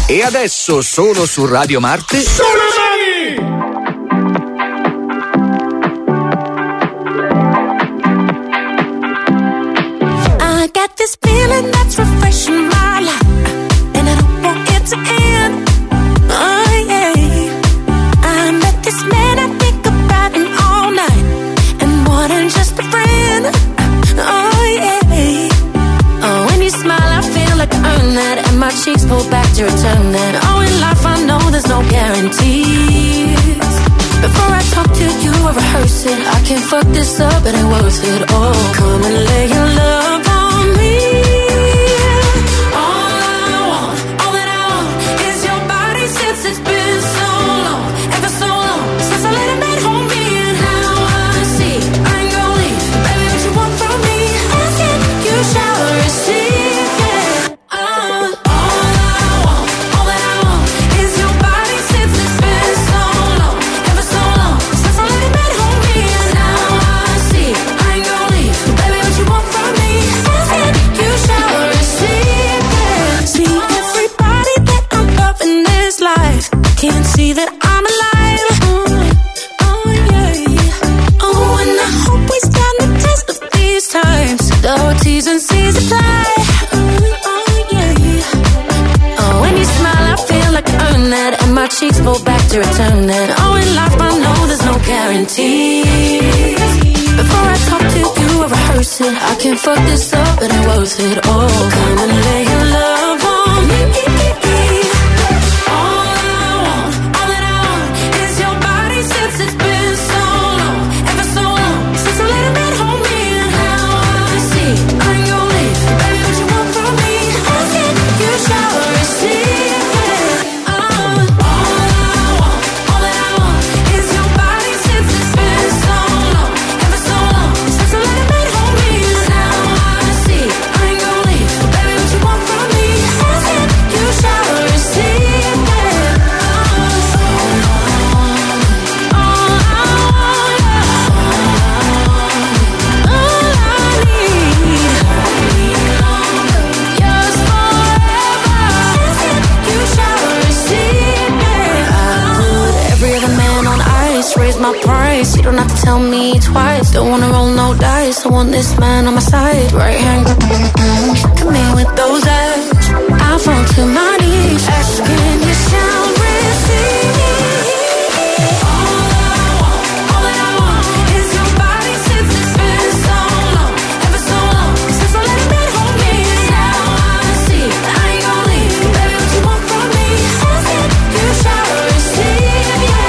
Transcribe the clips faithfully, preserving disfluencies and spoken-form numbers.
E adesso solo su Radio Marte. Sulle mani! I got this feeling that's refreshing my life, and I don't want it to end. Oh yeah, I met this man, I think about him all night, and more than just a friend. Oh yeah, oh when you smile I feel like I earn that, and my cheeks pull back to return that. Oh in life I know there's no guarantees. Before I talk to you I rehearse it, I can't fuck this up, it ain't worth it. Oh come and lay your love on me. All I want, all that I want is your body, since it's been so long, ever so long, since I let him at home me. And now I see, I ain't gon' leave, baby, what you want from me, ask it, you shall receive, yeah. Uh, all I want, all that I want is your body, since it's been so long, ever so long, since I let him at home me. And now I see, I ain't gon' leave, baby, what you want from me, ask it, you shall receive, yeah. See everybody that I'm loving this life, can't see that I'm alive. Oh, oh yeah. Oh, and I hope we stand the test of these times. The T's and C's apply. Oh, oh yeah. Oh, when you smile I feel like I earn that, and my cheeks pull back to return that. Oh, in life I know there's no guarantees. Before I talk to you I rehearse it, I can't fuck this up, it ain't worth it. Oh, come and lay your love on me. All I want, all that I want is your body, since it's been so long, ever so long, since I let him at home me. And now I see, I ain't gon' leave, baby, what you want from me, ask it, you shall receive, yeah. Uh, all I want, all that I want is your body, since it's been so long, ever so long, since I let him at home me. And now I see, I ain't gon' leave, baby, what you want from me, ask it, you shall receive, yeah. Raise my price, you don't have to tell me twice. Don't wanna roll no dice, I want this man on my side. Right hand, come in with those eyes. I fall to my knees, asking you shall receive. All I want, all that I want is your body, since it's been so long, ever so long, since I let him at home me. Now I see, I ain't gon' leave, baby, what you want from me, ask it, you shall receive, yeah.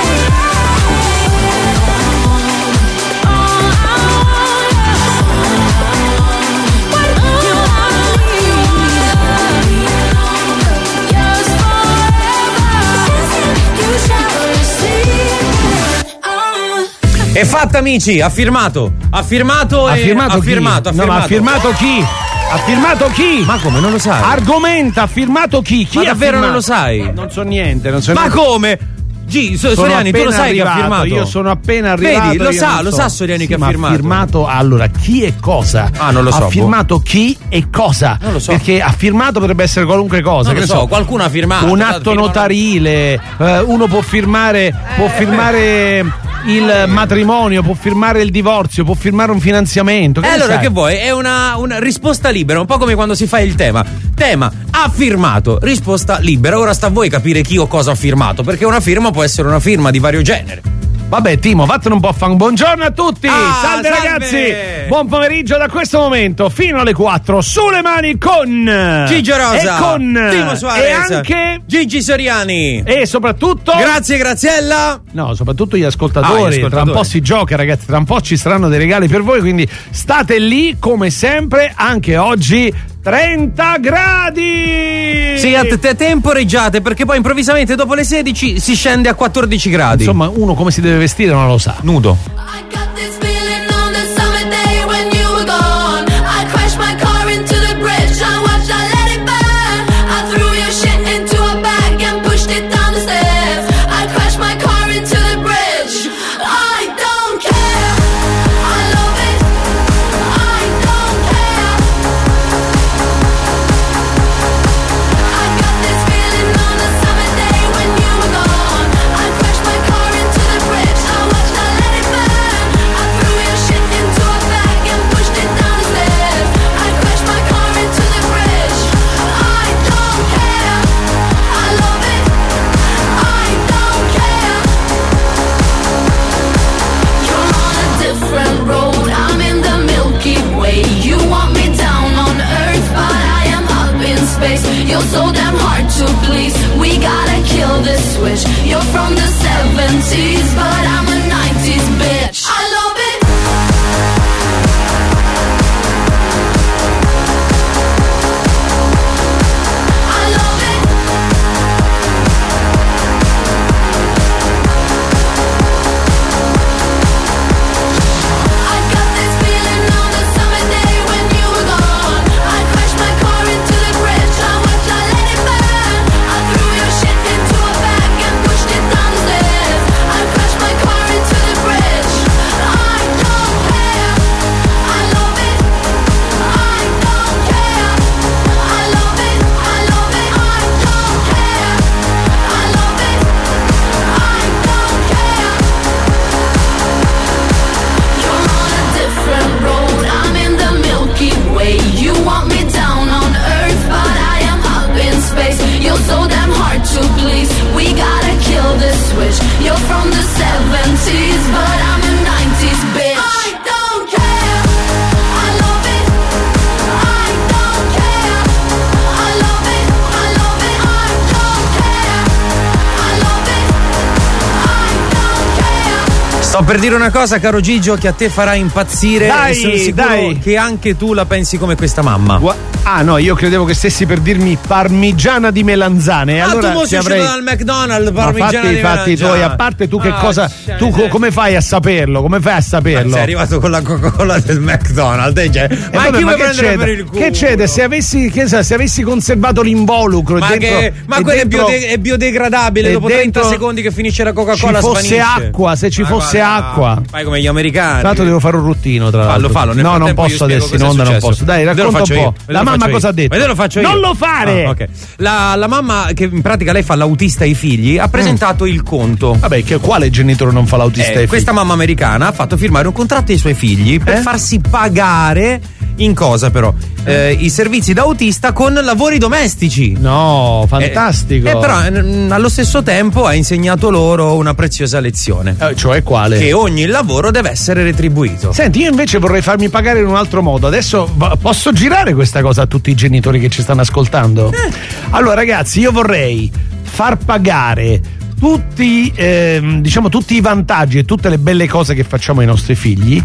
È fatta, amici, ha firmato. Ha firmato Ha e firmato ha chi? firmato, ha No, firmato. ma ha firmato chi? Ha firmato chi? Ma come, non lo sai? Argomenta, ha firmato chi? Chi Ma ha davvero firmato? non lo sai? Non so niente, non so Ma niente. come? G, so, Sono Soriani, tu lo appena sai che ha arrivato, firmato? Io sono appena arrivato. Vedi, lo io sa, non lo so. sa Soriani Sì, che ha ma firmato. Ha firmato, allora, chi e cosa? Ah, non lo so, Ha boh. firmato chi e cosa? Non lo so. Perché ha firmato potrebbe essere qualunque cosa. Non che lo ne so, qualcuno ha firmato. Un Guardate, atto firmano- notarile, eh, uno può firmare, può firmare il matrimonio, può firmare il divorzio, può firmare un finanziamento. Che E ne allora sai? che vuoi? È una, una risposta libera, un po' come quando si fa il tema. Tema, ha firmato, risposta libera. Ora sta a voi capire chi o cosa ha firmato, perché una firma può essere una firma di vario genere. Vabbè, Timo, vattene un po' a fan. Buongiorno a tutti! Ah, salve, salve! ragazzi! Buon pomeriggio da questo momento fino alle quattro. Sulle mani con Gigio Rosa e con Timo Suarez e anche Gigi Soriani. e soprattutto Grazie Graziella. no, soprattutto gli ascoltatori. Ah, gli ascoltatori. Tra un po' si gioca, ragazzi. Tra un po' ci saranno dei regali per voi. Quindi state lì come sempre. Anche oggi trenta gradi. Sì, a te temporeggiate, perché poi improvvisamente dopo le sedici si scende a quattordici gradi. Insomma, uno come si deve vestire non lo sa. Nudo. I got this feeling on the summer day when you were gone. I crashed my car into the bridge. I watched, I let it burn. I threw your shit into a bag and pushed it down the stairs. I crashed my car into the bridge. I don't care. I love it. I don't care. I got this feeling on the damn hard to please. We gotta kill this switch. You're from the seventies, but I'm a nineties bitch. I love it. You're from the seventies, but I'm a nineties bitch. I don't care. I love it. I don't care. I love it. I love it. I don't care. I love it. I don't care. Sto per dire una cosa, caro Gigio, che a te farà impazzire. Dai, e sono sicuro dai. che anche tu la pensi come questa mamma. Gua- Ah no, io credevo che stessi per dirmi parmigiana di melanzane. Ah, allora tu mo ti sei avrei... uscito dal McDonald's, Ma parmigiana fatti di i fatti melanzane. tuoi, a parte tu che Ah, cosa cioè, tu co- cioè. come fai a saperlo? Come fai a saperlo? Sei arrivato con la Coca-Cola del McDonald's, eh, cioè. Eh, ma vabbè, chi vuoi che prendere c'è? per il culo? Che c'è? Se avessi, che sa, se avessi conservato l'involucro Ma, dentro, che, ma e quello dentro, è, biode- è biodegradabile, e dopo trenta dentro secondi che finisce la ci Coca-Cola fosse svanisce. acqua, se ci Ma fosse guarda, acqua. Fai come gli americani. Tra l'altro devo fare un ruttino, tra l'altro. Fallo, fallo. Nel No, non frattempo io posso spiego adesso, in cosa è onda non successo. posso. Dai, Ve lo racconta faccio un io, po'. ve lo La mamma faccio cosa io. ha detto? Ve lo faccio io. Non lo fare! Ah, ok. la, la mamma, che in pratica lei fa l'autista ai figli, ha presentato il conto. Vabbè, che quale genitore non fa l'autista Eh, ai questa figli? mamma americana ha fatto firmare un contratto ai suoi figli per Eh? farsi pagare in cosa però? Eh, i servizi da autista con lavori domestici. No, fantastico. E eh, però eh, allo stesso tempo ha insegnato loro una preziosa lezione. Eh, cioè quale? Che ogni lavoro deve essere retribuito. Senti, io invece vorrei farmi pagare in un altro modo. Adesso v- posso girare questa cosa a tutti i genitori che ci stanno ascoltando? Eh. Allora, ragazzi, io vorrei far pagare tutti, ehm, diciamo, tutti i vantaggi e tutte le belle cose che facciamo ai nostri figli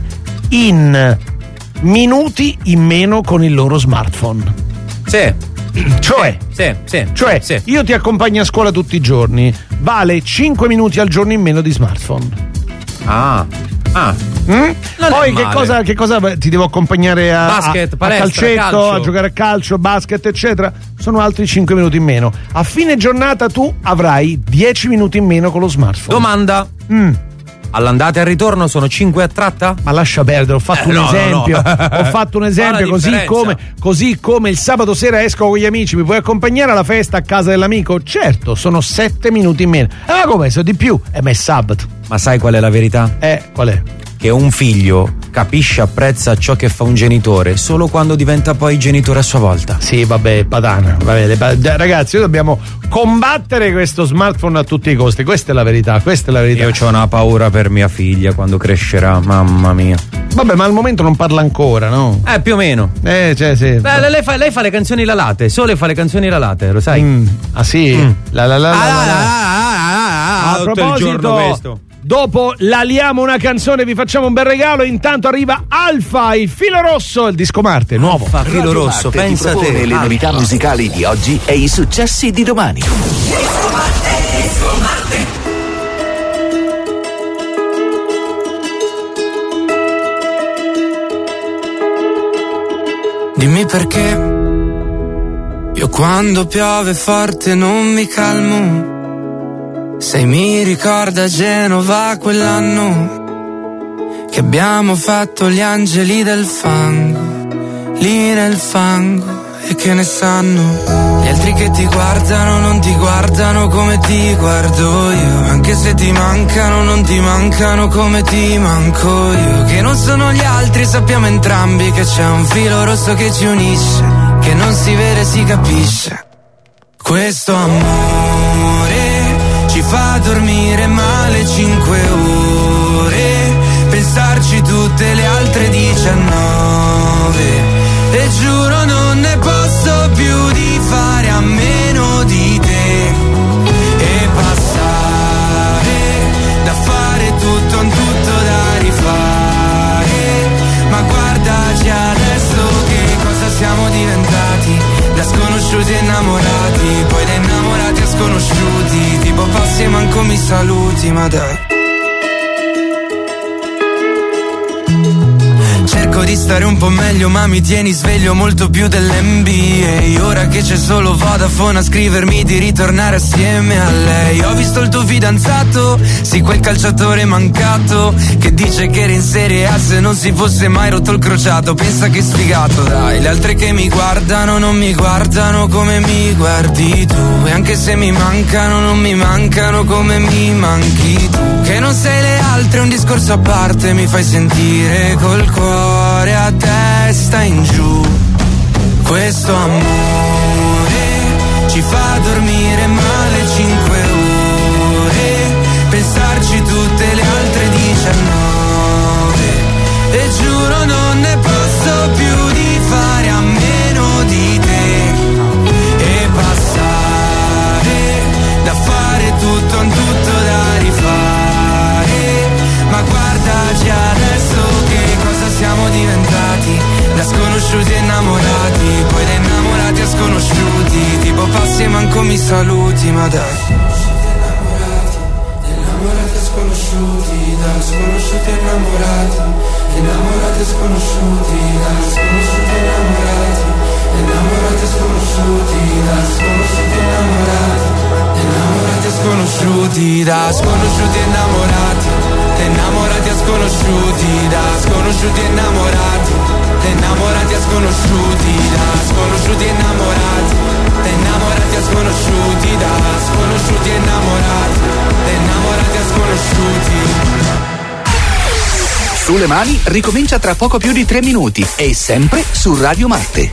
in minuti in meno con il loro smartphone. Sì. Cioè, Sì, sì. cioè sì. io ti accompagno a scuola tutti i giorni, vale cinque minuti al giorno in meno di smartphone. Ah. Ah. Mm? Non Poi è che male. cosa, che cosa ti devo accompagnare a, Basket, a, palestra, a calcetto, calcio. a giocare a calcio, basket, eccetera? Sono altri cinque minuti in meno. A fine giornata tu avrai dieci minuti in meno con lo smartphone. Domanda. Mm. All'andata e al ritorno sono cinque a tratta? Ma lascia perdere, ho fatto Eh, un no, no, esempio. no. Ho fatto un Fa esempio la così differenza. come, così come il sabato sera esco con gli amici. Mi puoi accompagnare alla festa a casa dell'amico? Certo, sono sette minuti in meno. Eh, ma come? Sono di più? Eh, ma è sabato. Ma sai qual è la verità? Eh, qual è? Che un figlio capisce, apprezza ciò che fa un genitore solo quando diventa poi genitore a sua volta. Sì, vabbè, patana. Vabbè, le pa- ragazzi, noi dobbiamo combattere questo smartphone a tutti i costi. Questa è la verità, questa è la verità. Io ho una paura per mia figlia quando crescerà, mamma mia. Vabbè, ma al momento non parla ancora, no? Eh, più o meno. Eh, cioè, sì. Beh, lei, lei fa, lei fa le canzoni lalate, solo fa le canzoni lalate, lo sai? Mm. Ah, sì? Mm. La, la, la, la, Ah, la, ah, la. ah, ah, ah, A tutto il giorno proposito, questo. dopo l'aliamo una canzone, vi facciamo un bel regalo. Intanto arriva Alfa, il filo rosso, il disco Marte, nuovo. Fa filo Radio rosso, Marte pensa ti propone te. le Ah. novità musicali di oggi e i successi di domani. Dimmi perché io quando piove forte non mi calmo. Se mi ricorda Genova quell'anno che abbiamo fatto gli angeli del fango, lì nel fango, e che ne sanno gli altri che ti guardano, non ti guardano come ti guardo io. Anche se ti mancano, non ti mancano come ti manco io. Che non sono gli altri, sappiamo entrambi che c'è un filo rosso che ci unisce, che non si vede, si capisce. Questo amore ci fa dormire male cinque ore, pensarci tutte le altre diciannove. E giuro non ne posso più di fare a meno manco mi saluti, ma dai. Cerco di stare un po' meglio ma mi tieni sveglio molto più dell'N B A. Ora che c'è solo Vodafone a scrivermi di ritornare assieme a lei. Ho visto il tuo fidanzato, sì quel calciatore mancato, che dice che era in Serie A se non si fosse mai rotto il crociato. Pensa che sfigato, dai. Le altre che mi guardano non mi guardano come mi guardi tu. E anche se mi mancano non mi mancano come mi manchi tu. Che non sei le altre, un discorso a parte, mi fai sentire col cuore a testa in giù. Questo amore ci fa dormire male cinque ore, pensarci tutte le altre diciannove. E giuro non ne posso più di fare a meno di te e passare da fare tutto a un tutto da rifare. Ma guardaci adesso che cosa siamo diventati, da sconosciuti innamorati, poi da innamorati a sconosciuti, tipo passi e manco mi saluti, ma dai. Innamorati e sconosciuti, da sconosciuti innamorati, innamorati e sconosciuti, da sconosciuti innamorati, innamorati e sconosciuti, da sconosciuti innamorati, innamorati e sconosciuti, da sconosciuti innamorati, innamorati e sconosciuti, da sconosciuti innamorati, innamorati e sconosciuti, da sconosciuti innamorati, innamorati e sconosciuti, da sconosciuti innamorati, innamorati e sconosciuti. Sulle mani ricomincia tra poco più di tre minuti e sempre su Radio Marte.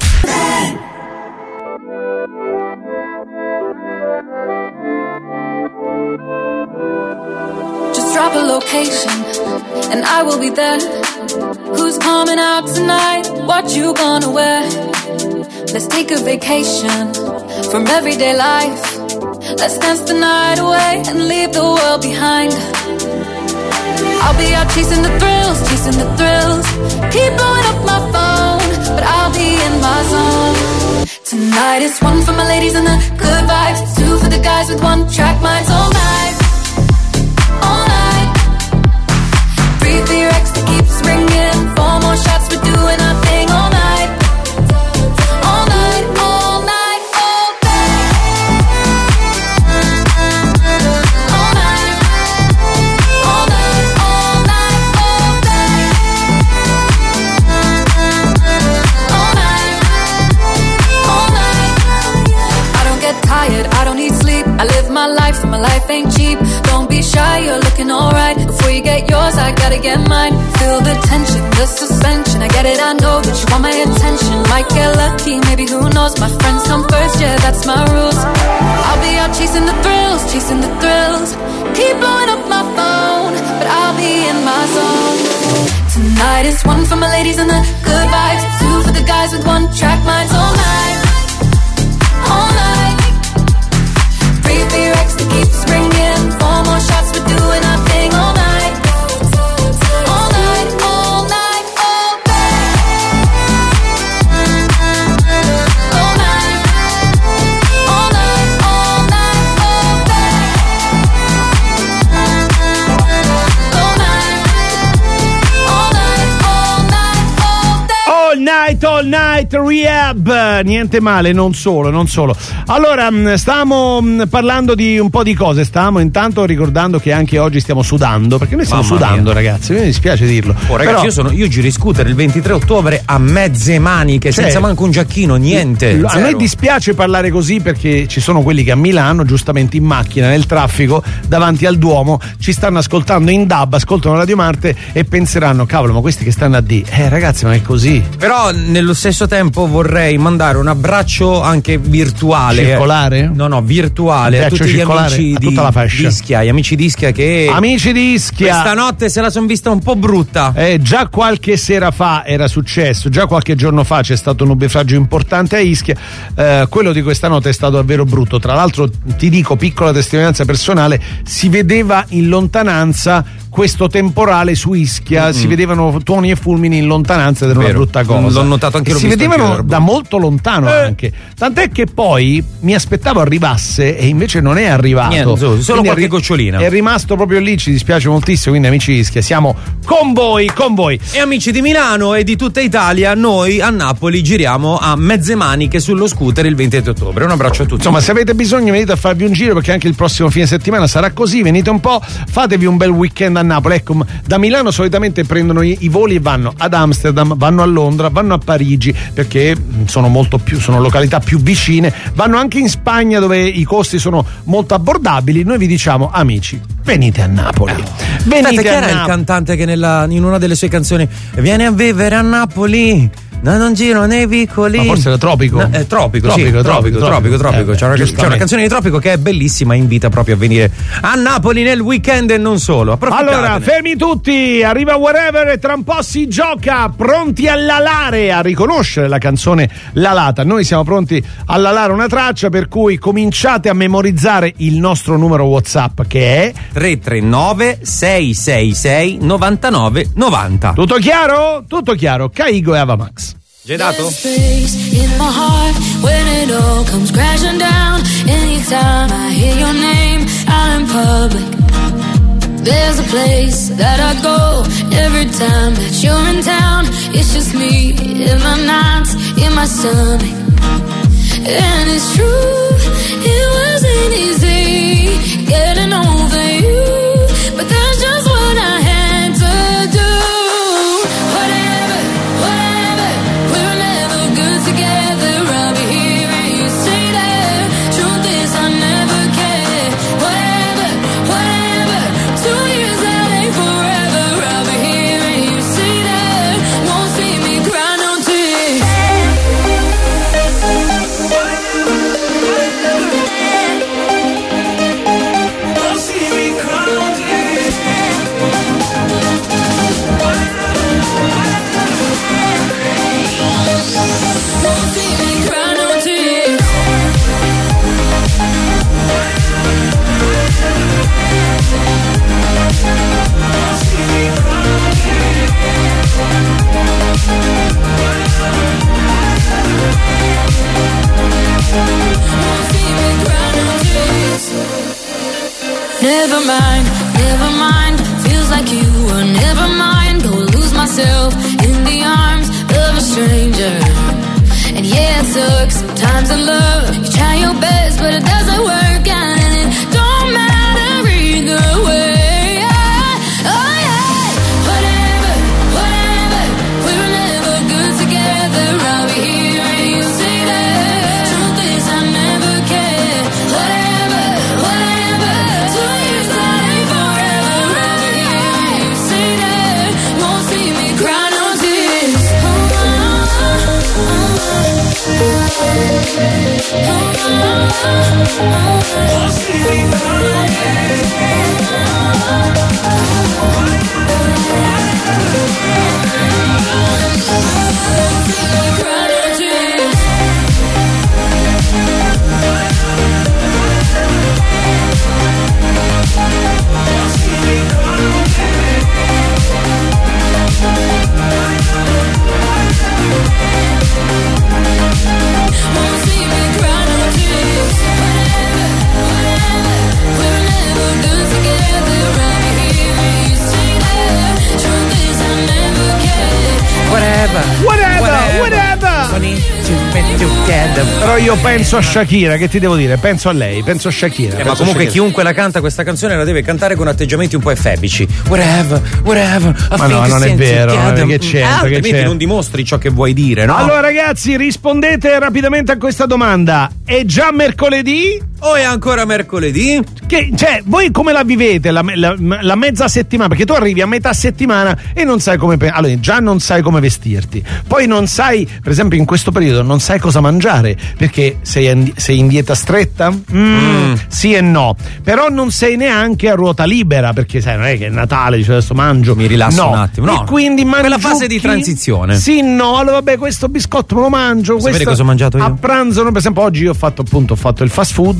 Just drop a location and I will be there. Who's coming out tonight? What you gonna wear? Let's take a vacation from everyday life. Let's dance the night away and leave the world behind. I'll be out chasing the thrills, chasing the thrills. Keep blowing up my phone, but I'll be in my zone. Tonight it's one for my ladies and the good vibes, two for the guys with one track minds all night, all night. Three for your ex that keeps ringing, four more shots, we're doing our thing all night, all night, all night, all day, all night, all night, all night, all day, all night, all night. I don't get tired, I don't need sleep, I live my life and my life ain't cheap. Don't be shy, you're looking alright. Before you get yours, I gotta get mine. Feel the tension, the suspension. I get it, I know that you want my attention. Might get lucky, maybe who knows. My friends come first, yeah, that's my rules. I'll be out chasing the thrills, chasing the thrills. Keep blowing up my phone, but I'll be in my zone. Tonight is one for my ladies and the good vibes, two for the guys with one track minds all night, all night. Three for your ex that keeps ringing, four more shots, we're doing our thing all night, all night, all night, all day, all night, all night, all night, all day, all night, all night, all night, all day. All night, all night, rehab. Niente male, non solo, non solo. Allora, mh, stavamo mh, parlando di un po' di cose. Stavamo intanto ricordando che anche oggi stiamo sudando, perché noi stiamo Mamma sudando, mia. ragazzi. Mi dispiace dirlo. Oh, ragazzi, Però, io sono io giro in scooter il ventitré ottobre a mezze maniche, Cioè, senza manco un giacchino, niente. a zero. noi dispiace parlare così perché ci sono quelli che a Milano, giustamente in macchina, nel traffico, davanti al Duomo, ci stanno ascoltando in D A B, ascoltano Radio Marte e penseranno, cavolo, ma questi che stanno a D? Eh ragazzi, ma è così. Però nello stesso tempo vorrei mandare un abbraccio anche virtuale. Circolare? No, no, virtuale a Abbraccio tutti gli circolare amici a di tutta la fascia. Ischia, gli amici di Ischia che Amici di Ischia, questa notte se la son vista un po' brutta. Eh, già qualche sera fa era successo, già qualche giorno fa c'è stato un nubifragio importante a Ischia, eh, quello di questa notte è stato davvero brutto. Tra l'altro ti dico, piccola testimonianza personale, si vedeva in lontananza questo temporale su Ischia, mm-hmm. si vedevano tuoni e fulmini in lontananza ed era una brutta cosa. L'ho notato anche io. Si vedevano da molto lontano eh. anche. Tant'è che poi mi aspettavo arrivasse e invece non è arrivato. Niente, solo, solo qualche è, gocciolina. È rimasto proprio lì, ci dispiace moltissimo, quindi amici di Ischia, siamo con voi, con voi. E amici di Milano e di tutta Italia, noi a Napoli giriamo a mezze maniche sullo scooter il ventotto ottobre. Un abbraccio a tutti. Insomma, se avete bisogno venite a farvi un giro, perché anche il prossimo fine settimana sarà così, venite un po', fatevi un bel weekend a Napoli. Ecco, da Milano solitamente prendono i, i voli e vanno ad Amsterdam, vanno a Londra, vanno a Parigi, perché sono molto più, sono località più vicine, vanno anche in Spagna dove i costi sono molto abbordabili. Noi vi diciamo, amici, venite a Napoli. Venite Aspetta, chi a era Napoli. il cantante che nella, in una delle sue canzoni viene a vivere a Napoli? No, non giro nei vicoli. Ma forse era Tropico. No, eh, tropico, tropico, sì, tropico, tropico, tropico, tropico. Eh, c'è, una, giustamente. c'è una canzone di Tropico che è bellissima, invita proprio a venire a Napoli nel weekend e non solo. Allora, fermi tutti, arriva Wherever e tra un po' si gioca, pronti a lalare, a riconoscere la canzone lalata. Noi siamo pronti a lalare una traccia, per cui cominciate a memorizzare il nostro numero WhatsApp, che è tre tre nove sei sei sei nove nove nove zero. Tutto chiaro? Tutto chiaro. Kaigo e Avamax. C'è dato? Space in my heart when it all comes crashing down. Anytime I hear your name out in public, there's a place that I go every time that you're in town. It's just me in my nights, in my stomach. And it's true, it wasn't easy getting over you, but that's just what I had to do. Whatever, whatever, we're never good together. I'll be here and you say that. Truth is I never cared. Whatever, whatever, two years that ain't forever. I'll be here and you say that. Won't see me cry no tears. Won't see me cry no tears. Won't see me cry no tears. Never mind, never mind. Feels like you were never mine. Go lose myself in the arms of a stranger. And yeah, it sucks sometimes in love. You try your best, but it doesn't work out, and it don't matter either way. Oh yeah, whatever, whatever. We were never good together. I'll be here and you say that. Truth is I never cared. Whatever, whatever. Two years that ain't forever. I'll be here and you say that. Won't see me cry no tears. Oh, oh, won't see me cry no Whatever, Whatever, whatever. Però io penso a Shakira, che ti devo dire? Penso a lei, penso a Shakira. Eh, penso ma a comunque Shakira. chiunque la canta questa canzone la deve cantare con atteggiamenti un po' efebici. Whatever, whatever. I Ma think no, it's non è sense vero, together. che c'entra, Eh, che altrimenti c'entra? non dimostri ciò che vuoi dire, no? Allora ragazzi, rispondete rapidamente a questa domanda. È già mercoledì? O è ancora mercoledì? Che, cioè, voi come la vivete la, la, la mezza settimana? Perché tu arrivi a metà settimana e non sai come. Allora, già non sai come vestirti. Poi non sai, per esempio, in questo periodo non sai cosa mangiare. Perché sei in, sei in dieta stretta? Mm, mm. Sì e no. Però non sei neanche a ruota libera. Perché sai, non è che è Natale, dice adesso mangio. Mi rilasso no. un attimo. No. E quindi mangi. Quella fase di transizione. Sì, no. Allora, vabbè, questo biscotto me lo mangio. Sapete questo, cosa ho mangiato io? A pranzo, no, per esempio, oggi io ho fatto appunto ho fatto il fast food.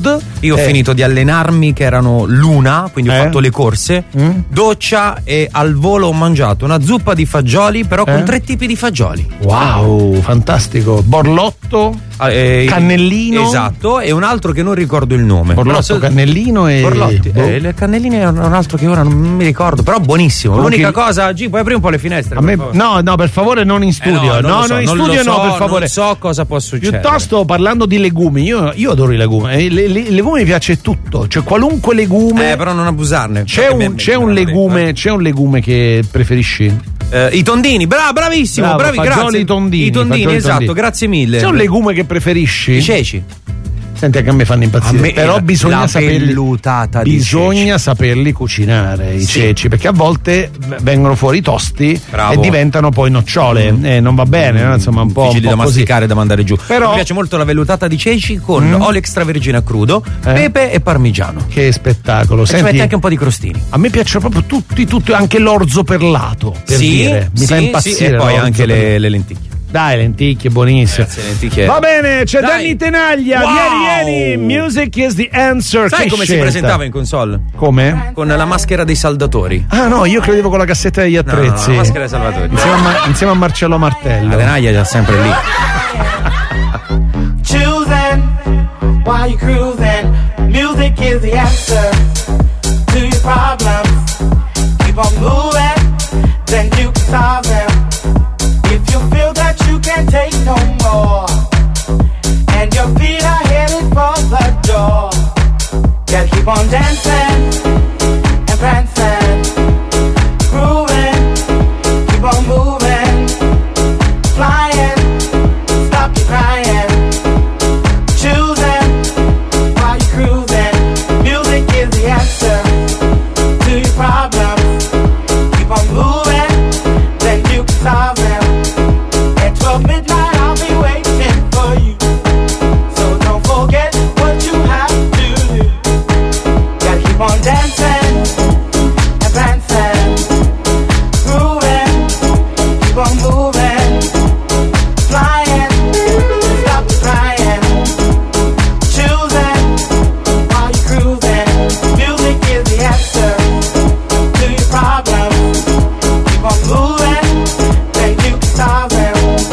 Io ho Eh. finito di allenarmi, che erano l'una, quindi ho Eh. fatto le corse, Mm. doccia e al volo ho mangiato una zuppa di fagioli, però Eh. con tre tipi di fagioli. Wow, fantastico. Borlotto, Ah, eh, cannellino. Esatto, e un altro che non ricordo il nome. Borlotto, Però se- cannellino e Borlotti. boh. Eh, le cannelline è un un altro che ora non mi ricordo, però buonissimo. Comunque- L'unica cosa, G, puoi aprire un po' le finestre? A me- per favore? no, no, per favore non in Eh, studio. no, non no, lo so, no, in non studio lo no, so, per favore. Non so cosa può succedere. Piuttosto parlando di legumi, io, io adoro i legumi. Eh, Le, le- legumi mi piace tutto, cioè qualunque legume. Eh, però non abusarne. C'è perché un, mi- c'è mi- un mi- legume, c'è un legume che preferisci? Eh, I tondini, bra, bravissimo, Bravo, bravi, fagioli grazie. tondini, I tondini, fagioli esatto, tondini. grazie mille. C'è un legume che preferisci? I ceci. Senti, anche a me fanno impazzire. A me però la- bisogna la saperli. vellutata di Bisogna saperli cucinare i Sì. ceci, perché a volte vengono fuori tosti Bravo. e diventano poi nocciole. Eh, non va bene, no? Insomma, un po', un difficili po' da così. masticare, da mandare giù. Però- Mi piace molto la vellutata di ceci con Mm. olio extravergine a crudo, Eh. pepe e parmigiano. Che spettacolo. E ci Senti, metti anche un po' di crostini. a me piacciono proprio tutti, tutti, anche l'orzo perlato. Per sì, dire. Mi sì, fa sì, impazzire. e poi l'orzo anche perlato. le, le lenticchie. Dai, lenticchie, buonissime. Grazie, lenticchie. Va bene, c'è Dai. Danny Tenaglia. Wow. Vieni, vieni. Music is the answer. Sai Che come si scelta. presentava in console? Come? Con la maschera dei saldatori. Ah, no, io credevo con la cassetta degli No, no, attrezzi. la maschera dei salvatori. Insieme a, Ma- insieme a Marcello Martello. La tenaglia è sempre lì. Choosing while you're cruising. Music is the answer to your problems. Keep on moving, then you can solve them. If you feel that you can't take no more, and your feet are headed for the door, gotta keep on dancing and prancing, grooving, keep on moving, flying, stop your crying. Choosing while you're cruising. Music is the answer to your problems. Keep on moving, then you can solve them. At twelve midnight I'll be waiting for you. So don't forget what you have to do. Gotta keep on dancing and prancing, grooving, keep on moving, flying, stop crying. Choosing while you're cruising. Music is the answer to your problems. Keep on moving, then you can solve them.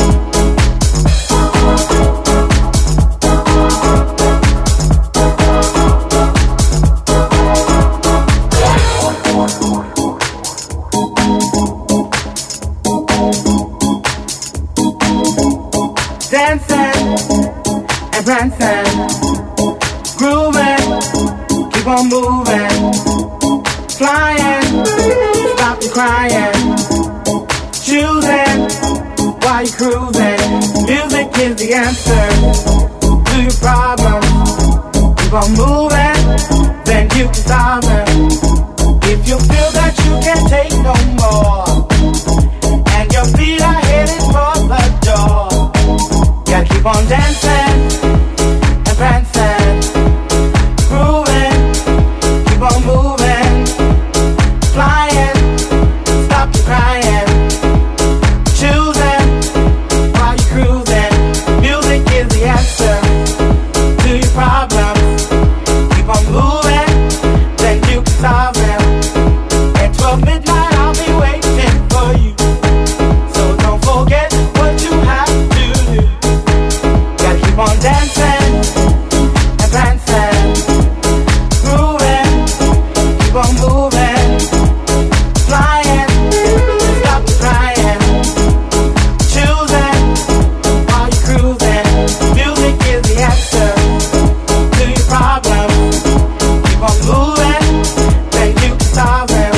Dancing and prancing, grooving, keep on moving, flying, stop your crying, choosing while you're cruising. Music is the answer to your problems. Keep on moving, then you can solve them. If you feel that you can't take no more, and your feet are headed for the door, gotta keep on dancing and prancing, grooving, keep on moving, flying, stop your crying, choosing while you're cruising. Music is the answer to your problems. Keep on moving, then you can solve them. At twelve midnight I'll be waiting for you. So don't forget what you have to do. Gotta keep on dancing and prancing, grooving, keep on moving, flying, stop crying, choosing while you're cruising. Music is the answer to your problems. Keep on moving, then you can solve them.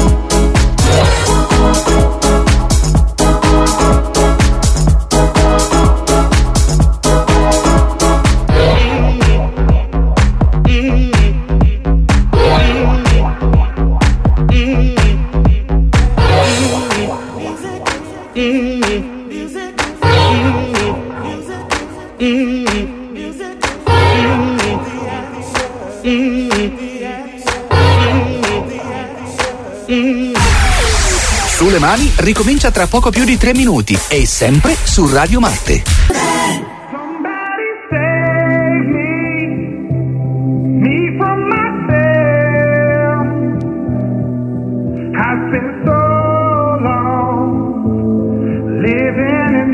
Sulle mani ricomincia tra poco più di tre minuti e sempre su Radio Marte. from myself. I've been so long living in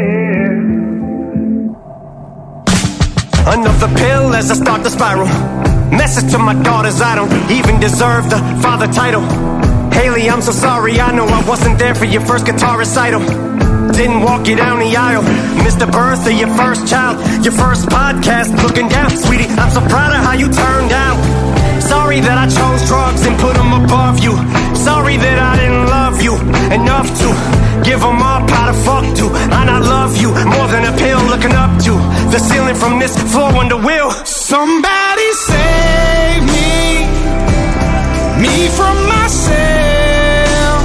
hell. Another pill as I start to spiral. Message to my daughters, I don't even deserve the father title. Haley, I'm so sorry, I know I wasn't there for your first guitar recital. Didn't walk you down the aisle. Missed the birth of your first child. Your first podcast, looking down. Sweetie, I'm so proud of how you turned out. Sorry that I chose drugs and put them above you. Sorry that I didn't love you enough to give them up how to fuck to. And I love you more than a pill looking up to the ceiling from this floor under will. Somebody save me, me from myself.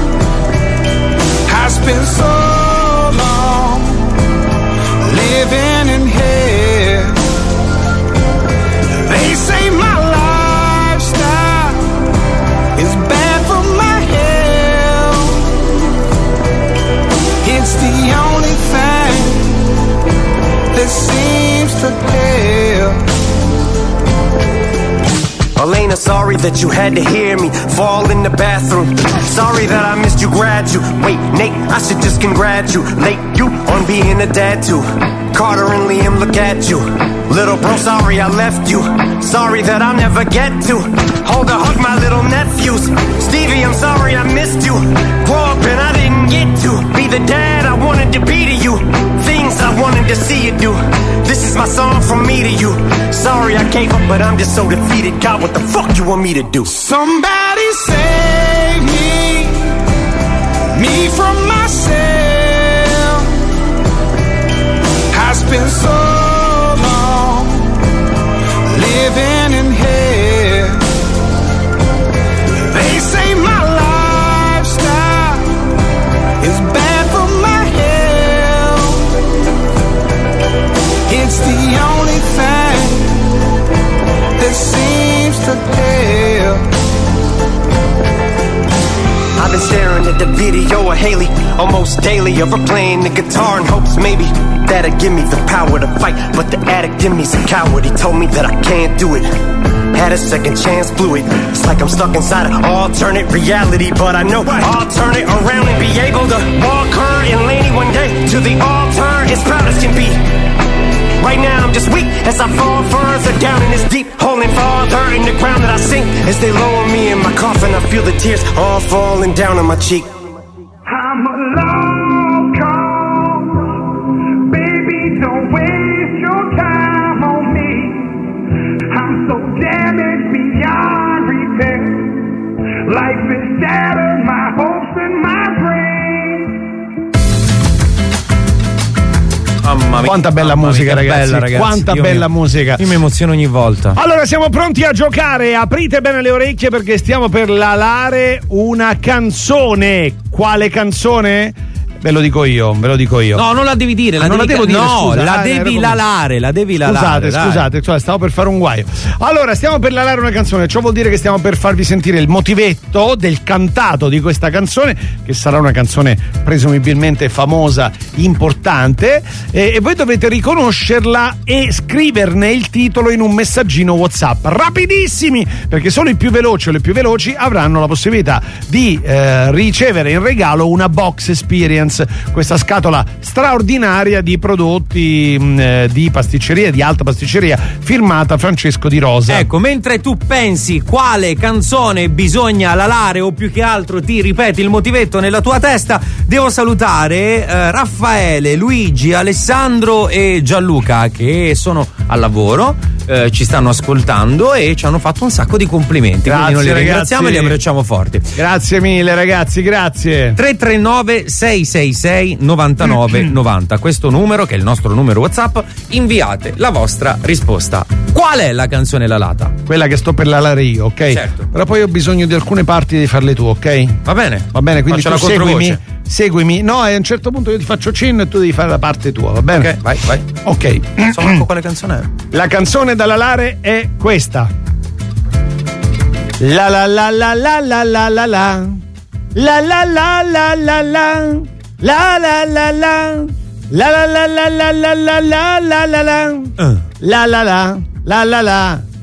I spent so long living in hell. They say my lifestyle is bad for my health. It's the only thing that seems to help. Elena, sorry that you had to hear me fall in the bathroom. Sorry that I missed you graduate. Wait, Nate, I should just congratulate you on being a dad too. Carter and Liam, look at you. Little bro, sorry I left you. Sorry that I'll never get to hold or hug my little nephews. Stevie, I'm sorry I missed you. Grow up and I didn't get to be the dad I wanted to be to you. Things I wanted to see you do. This is my song from me to you. Sorry I gave up, but I'm just so defeated. God, what the fuck you want me to do? Somebody save me, me from myself. I spent so long living in hell. They say my lifestyle is bad for my health. It's the only thing that seems to help. I've been staring at the video of Haley almost daily, of her playing the guitar in hopes maybe that'll give me the power to fight. But the addict in me's a coward. He told me that I can't do it. Had a second chance, blew it. It's like I'm stuck inside an alternate reality, but I know I'll turn it around and be able to walk her and Lainey one day to the altar as proud as can be. Right now I'm just weak as I fall further down in this deep hole and farther in the ground that I sink. As they lower me in my coffin, I feel the tears all falling down on my cheek. I'm a lost cause. Baby, don't waste your time on me. I'm so damaged beyond repair. Life has shattered my hopes and my dreams. Mamma mia, Quanta bella mamma musica, mia, che ragazzi. bella, ragazzi. Quanta Io bella mi- musica. Io mi emoziono ogni volta. Allora, siamo pronti a giocare. Aprite bene le orecchie perché stiamo per lalare una canzone. Quale canzone? Ve lo dico io, ve lo dico io. No, non la devi dire, la Ah, non devi la devo ca- dire, no, scusa. la Ah, ero devi come- lalare, la devi lalare. Scusate, dai. scusate, cioè, stavo per fare un guaio. Allora, stiamo per lalare una canzone, ciò vuol dire che stiamo per farvi sentire il motivetto del cantato di questa canzone, che sarà una canzone presumibilmente famosa, importante, e, e voi dovete riconoscerla e scriverne il titolo in un messaggino WhatsApp. Rapidissimi, perché solo i più veloci o le più veloci avranno la possibilità di eh, ricevere in regalo una box experience, questa scatola straordinaria di prodotti mh, eh, di pasticceria, di alta pasticceria, firmata Francesco Di Rosa. Ecco, mentre tu pensi quale canzone bisogna lalare o più che altro ti ripeti il motivetto nella tua testa, devo salutare eh, Raffaele, Luigi, Alessandro e Gianluca che sono al lavoro, eh, ci stanno ascoltando e ci hanno fatto un sacco di complimenti. Grazie, quindi noi li ragazzi. ringraziamo e li abbracciamo forti. Grazie mille ragazzi, grazie. tre tre nove sei sei sei nove nove nove zero, questo numero che è il nostro numero WhatsApp, inviate la vostra risposta. Qual è la canzone lalata? Quella che sto per lalare io, ok? Certo. Però poi ho bisogno di alcune parti di farle tu, ok? Va bene? Va bene, quindi Faccio tu la seguimi, controvoce. seguimi. No, e a un certo punto io ti faccio cenno e tu devi fare la parte tua, va bene? Ok, vai, vai. Ok. Non so manco quale canzone è. La canzone da lalare è questa. La la la la la la la la la. La la la la la la. La la la la. La la la la la la la la la la la. Uh. La la la la la la.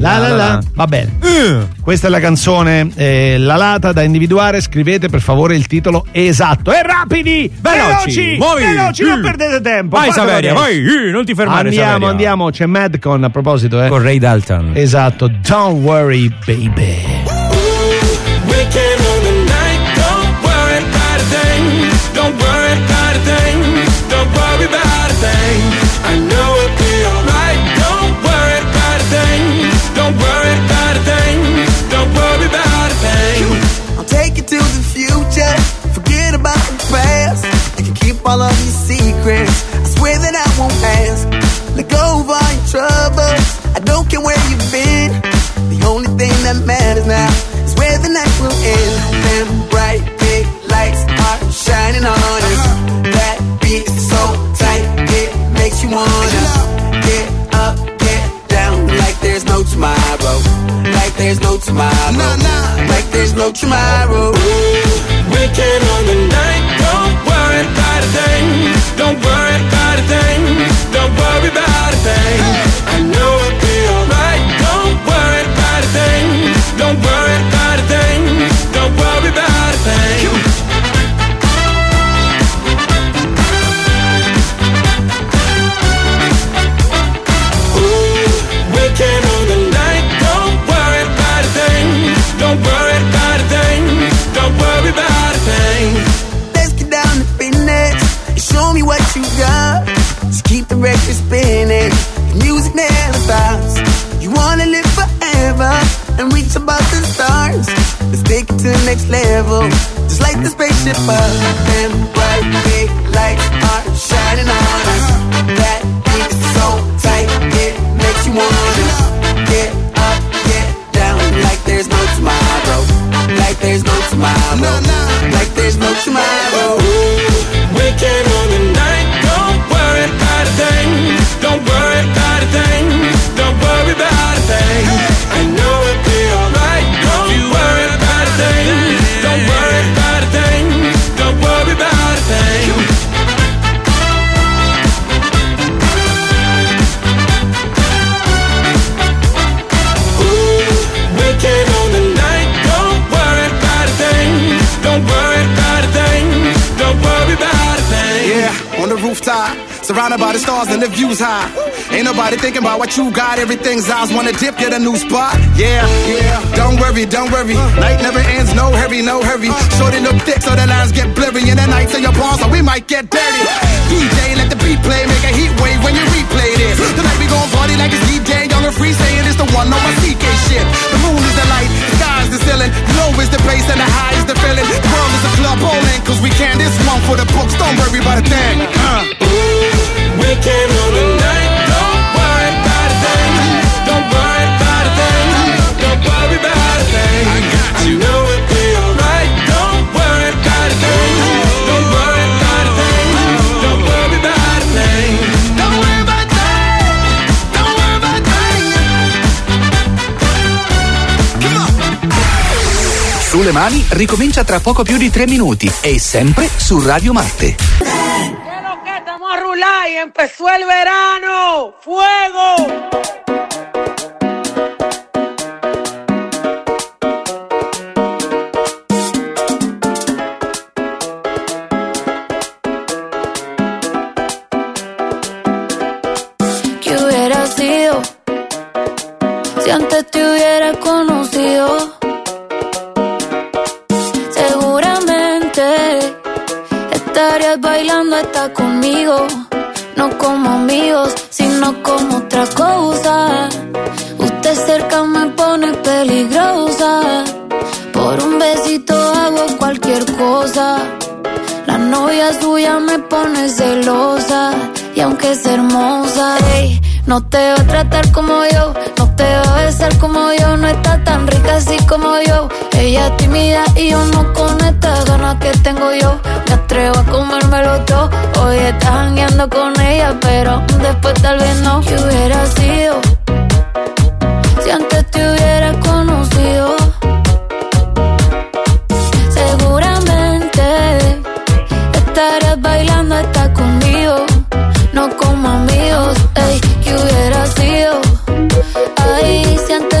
La la la. Va bene. Uh. Questa è la canzone eh, La Lata da individuare. Scrivete per favore il titolo esatto. E rapidi! Veloci! Veloci! Muovi! Veloci, Uh. non perdete tempo. Vai fatelo Saveria, adesso. vai! Uh, non ti fermare, Andiamo, Saveria. andiamo. C'è Madcon a proposito, eh. Con Ray Dalton. Esatto. Don't worry, baby. Weekend on the night, don't worry about a thing. Don't worry about a thing. Don't worry about a thing. I know it'll be alright. Don't worry about a thing. Don't worry about a thing. Don't worry about a thing. I'll take you to the future. Forget about the past. I can keep all of your secrets. I swear that I won't ask. Let go of all your troubles. I don't care where you've been. The only thing that matters now is where the night will end. Them bright big lights are shining on us. That beat is so tight, it makes you wanna get up, get down, like there's no tomorrow. Like there's no tomorrow. Like there's no tomorrow. Weekend on the night, don't worry about a thing. Don't worry about a thing. Don't worry about a thing. I know it'll be alright. Don't worry about a thing. Don't worry about a thing. Don't worry about a thing. Ooh, weekend on the night, don't worry about a thing. Don't worry about a thing. Don't worry about a thing. Let's get down to business and show me what you got. Just keep the record spinning, the music never stops. You wanna live forever and reach above the stars. Let's take it to the next level, just like the spaceship up. Them bright big lights are shining on us. That beat is so tight, it makes you wanna get up, get down, like there's no tomorrow. Like there's no tomorrow. Like there's no tomorrow. Weekend on the night, don't worry about a thing. Don't worry about a thing. Don't worry about a thing. I know it'll be alright. Don't worry about a thing. Don't worry about a thing. Don't worry about a thing. Ooh, weekend on the night, don't worry about a thing. Don't worry about a thing. Don't worry about a thing. Yeah, on the rooftop, surrounded by the stars and the views high. Ain't nobody thinking about what you got. Everything's ours. Wanna dip, get a new spot. Yeah, yeah. Don't worry, don't worry. Night never ends. No hurry, no hurry. Shorty look thick, so the lines get blurry. And the nights in your palms, so we might get dirty. D J, let the beat play, make a heat wave when you replay this. Tonight we gon' party like it's D J, young and free, saying it's the one on my C K shit. The moon is the light, the sky is the ceiling. Low is the bass and the high is the feeling. The world is a club bowling, cause we can. This one for the books. Don't worry about a thing. Uh. Weekend on the night, don't worry about a thing. Don't worry about a thing. Don't worry about a thing. I got you. I know it'll be alright. Don't worry about a thing. Don't worry about a thing. Don't worry about a thing. Don't worry about a thing. Don't worry about a thing. Come on. Sulle mani ricomincia tra poco più di tre minuti e sempre su Radio Marte. A rular y empezó el verano. ¡Fuego! ¿Qué hubiera sido si antes te hubiera conocido? Seguramente estarías bailando hasta conmigo, no como amigos, sino como otra cosa. Usted cerca me pone peligrosa, por un besito hago cualquier cosa. La novia suya me pone celosa, y aunque es hermosa, ey, no te va a tratar como yo, no te va a besar como yo, no está tan rica así como yo. Ella es tímida y yo no con estas ganas que tengo yo. Me atrevo a comérmelo todo. Hoy estás jangueando con ella, pero después tal vez no. ¿Qué hubiera sido si antes te hubiera conocido? Seguramente estarías bailando hasta conmigo, no como amigos. Ey, ¿qué hubiera sido? Ay, si antes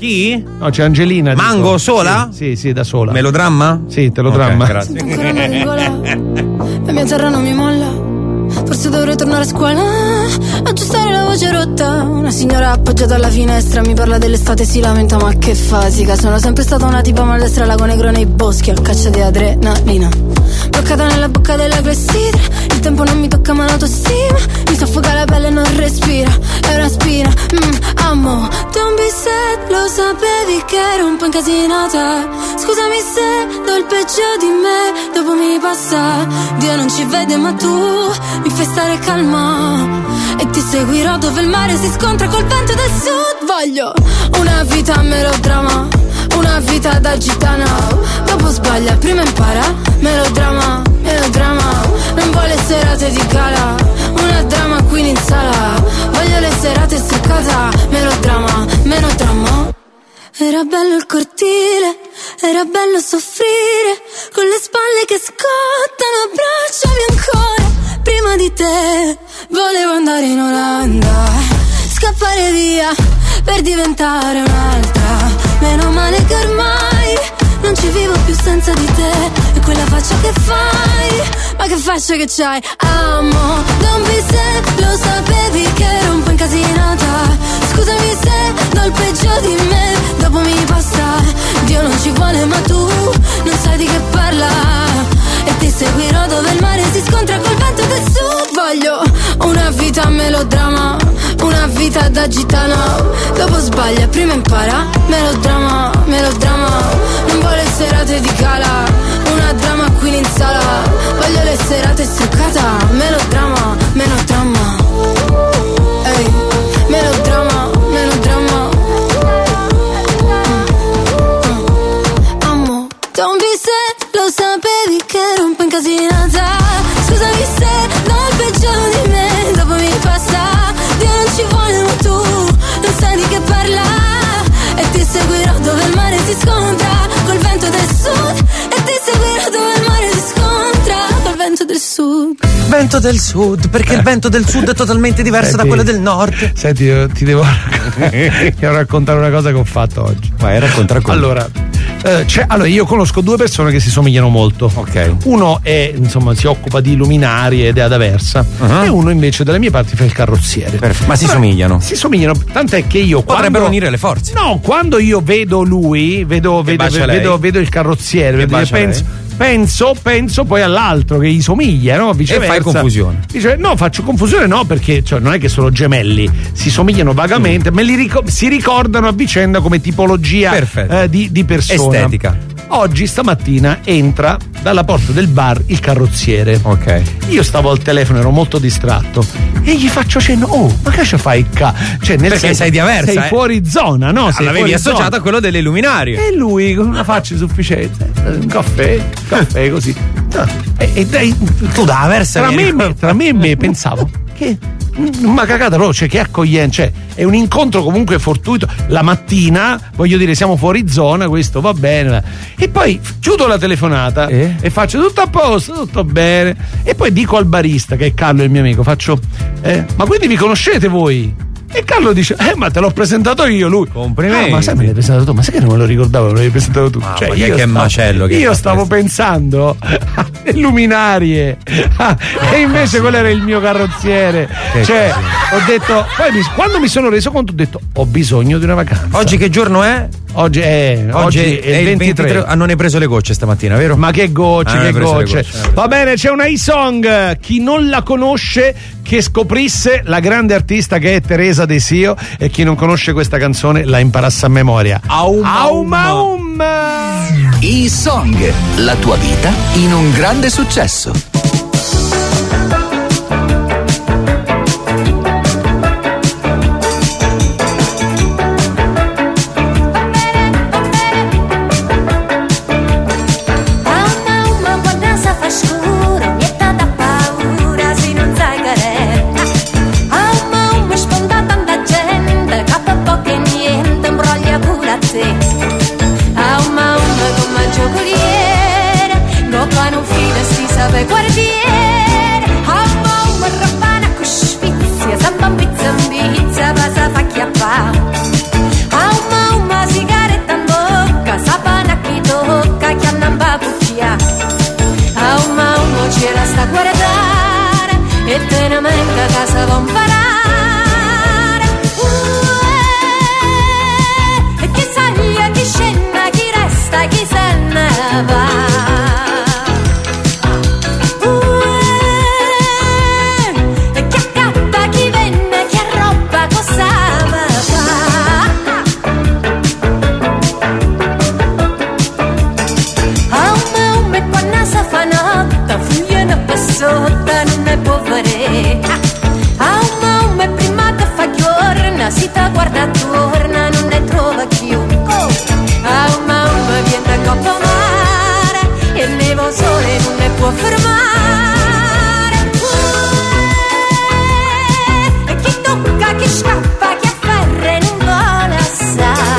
Chi? No, c'è Angelina. Mango dico. sola? Sì, sì, sì, da sola. Melodramma? Sì, telodramma. Ok, grazie. Ancora la regola, la mia terra non mi molla. Forse dovrei tornare a scuola, aggiustare la voce rotta. Una signora appoggiata alla finestra mi parla dell'estate e si lamenta, ma che fatica. Sono sempre stata una tipa maldestra, lago negro nei boschi, a caccia di adrenalina. Bloccata nella bocca della clessidra, il tempo non mi tocca ma l'autostima. Mi soffoca la pelle e non respira, è una spina. mm, Amo, don't be sad, lo sapevi che ero un po' incasinata. Scusami se do il peggio di me, dopo mi passa. Dio non ci vede ma tu mi fai stare calma e ti seguirò dove il mare si scontra col vento del sud. Voglio una vita a melodramma, una vita da gitana. Dopo sbaglia, prima impara. Melodramma, melodramma. Non vuole serate di gala, una dramma queen in sala. Voglio le serate struccata. Melodramma, melodramma. Era bello il cortile, era bello soffrire, con le spalle che scottano, abbracciami ancora. Prima di te volevo andare in Olanda, scappare via per diventare un'altra. Meno male che ormai non ci vivo più senza di te. E quella faccia che fai, ma che faccia che c'hai. Amo, don't be sad, lo sapevi che ero un po' incasinata. Scusami se do il peggio di me, dopo mi passa. Dio non ci vuole ma tu non sai di che parla, e ti seguirò dove il mare si scontra col vento del sud. Voglio una vita a melodramma, una vita da gitana. Dopo sbaglia, prima impara. Melodramma, melodramma. Non vuole serate di gala, una dramma queen in sala. Voglio le serate struccata. Melodramma, melodramma. Ehi, melodramma, melodramma. Amo, don't be sad, lo sapevi che ero un po' incasinata. Scusami se do il peggio di me, dopo mi passa. Dio non ci vuole ma tu non sai di che parla, e ti seguirò dove il mare si scontra col vento del sud. E ti seguirò dove il mare si scontra col vento del sud. Vento del sud, perché il vento del sud è totalmente diverso Senti, da quello del nord. Senti, io ti devo, ti devo raccontare una cosa che ho fatto oggi. Vai, racconta, racconta. Allora, eh, c'è, allora, io conosco due persone che si somigliano molto. Ok. Uno è, insomma, si occupa di luminari ed è ad Aversa, uh-huh. e uno invece dalle mie parti fa il carrozziere. Perfetto. Ma si Allora, somigliano? Si somigliano, tant'è che io potrebbero quando, unire le forze. No, quando io vedo lui, vedo, vedo, bacia vedo, lei. vedo il carrozziere, Che vedo, bacia penso, lei. penso, penso poi all'altro che gli somiglia, no? Viceversa. E fai confusione. Dice, no, faccio confusione, no, perché cioè, non è che sono gemelli, si somigliano vagamente, Mm. me li ric- si ricordano a vicenda come tipologia eh, di, di persona. Estetica. Oggi stamattina entra dalla porta del bar il carrozziere. Ok. Io stavo al telefono, ero molto distratto e gli faccio cenno: oh, ma che ci fai qua? Cioè, nel Perché senso, sei di Aversa, sei eh? fuori zona, no? Ah, Sei l'avevi fuori associato zona. a quello delle luminarie. E lui con una faccia di sufficienza, un caffè, un caffè così. E, e dai, tu da Aversa tra vieni me, qua. tra me e me pensavo che ma cagata no, cioè che accoglienza, cioè è un incontro comunque fortuito la mattina, voglio dire, siamo fuori zona, questo va bene, e poi chiudo la telefonata eh? e faccio tutto a posto, tutto bene, e poi dico al barista, che è Carlo il mio amico, faccio eh, ma quindi vi conoscete voi? E Carlo dice, eh ma te l'ho presentato io, lui. Complimenti. Ah, ma sai me l'hai presentato tu? Ma sai che non me lo ricordavo, me l'avevi presentato tu. Ah, cioè, ma io che stavo, macello che Io hai stavo fatto. pensando alle luminarie. Ah, e invece quello era il mio carrozziere. Che cioè, ho detto, poi mi- quando mi sono reso conto ho detto, ho bisogno di una vacanza. Oggi che giorno è? Oggi è, oggi Oggi è il ventitré. Ah, non hai preso le gocce stamattina, vero? Ma che gocce, Ah, non che hai preso le gocce. gocce. Va bene, c'è una e-song. Chi non la conosce, che scoprisse la grande artista che è Teresa De Sio, e chi non conosce questa canzone la imparasse a memoria. Aum, Aum, aum. E-song, la tua vita in un grande successo. Guarda devo imparare. Uh, e chi sale, chi scende, chi resta, chi se ne va. Sotto non ne può fare. Ah, un uomo è prima che fa giorno, si ti guarda attorno, non ne trova più. Ah, un uomo viene a coppa mare e il nevo sole non ne può fermare. Uh, e chi tocca, chi scappa, chi afferra e non vuole assare.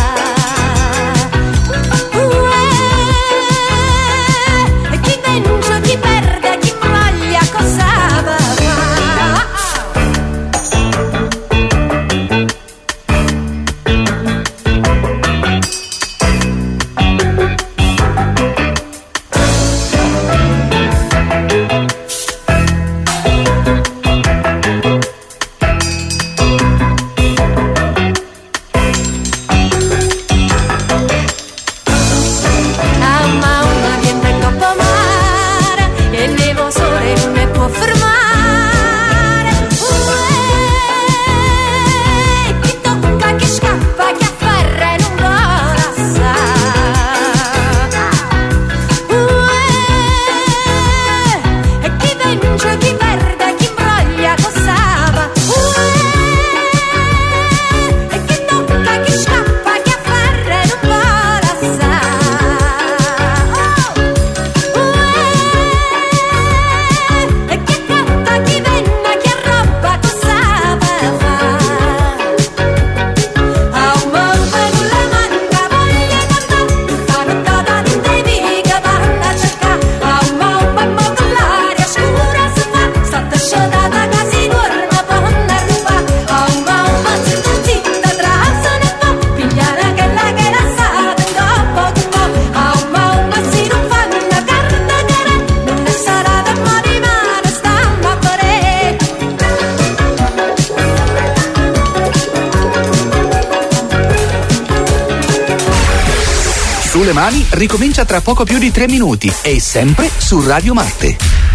Sulle mani ricomincia tra poco più di tre minuti e sempre su Radio Marte.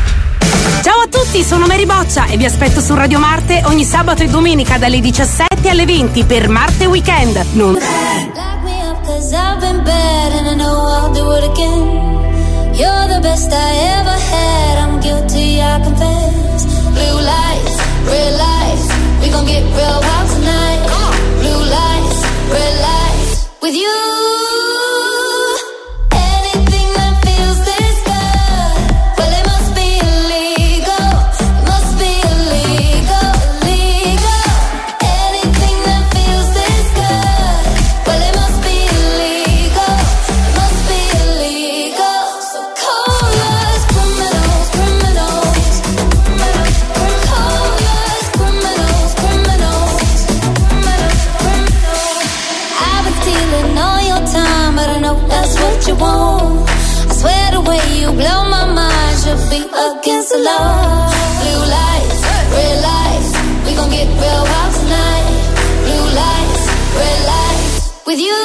Ciao a tutti, sono Mary Boccia e vi aspetto su Radio Marte ogni sabato e domenica dalle diciassette alle venti per Marte Weekend. Non Lock me up 'cause I've been bad and I know I'll do it again. You're the best I ever had, I'm guilty, I confess. Blue lights, red lights, we gon' get real wild tonight. Blue lights, red lights, with you. Against the law. Blue lights, red lights, we gon' get real wild tonight. Blue lights, red lights, with you.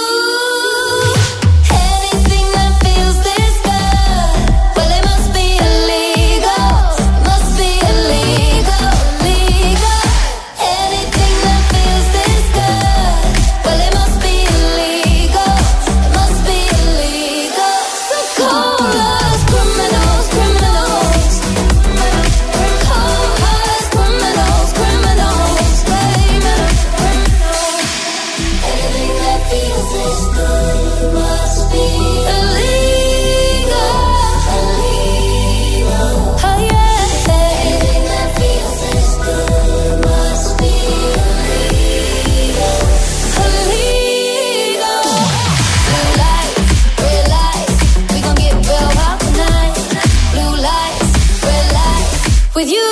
With you.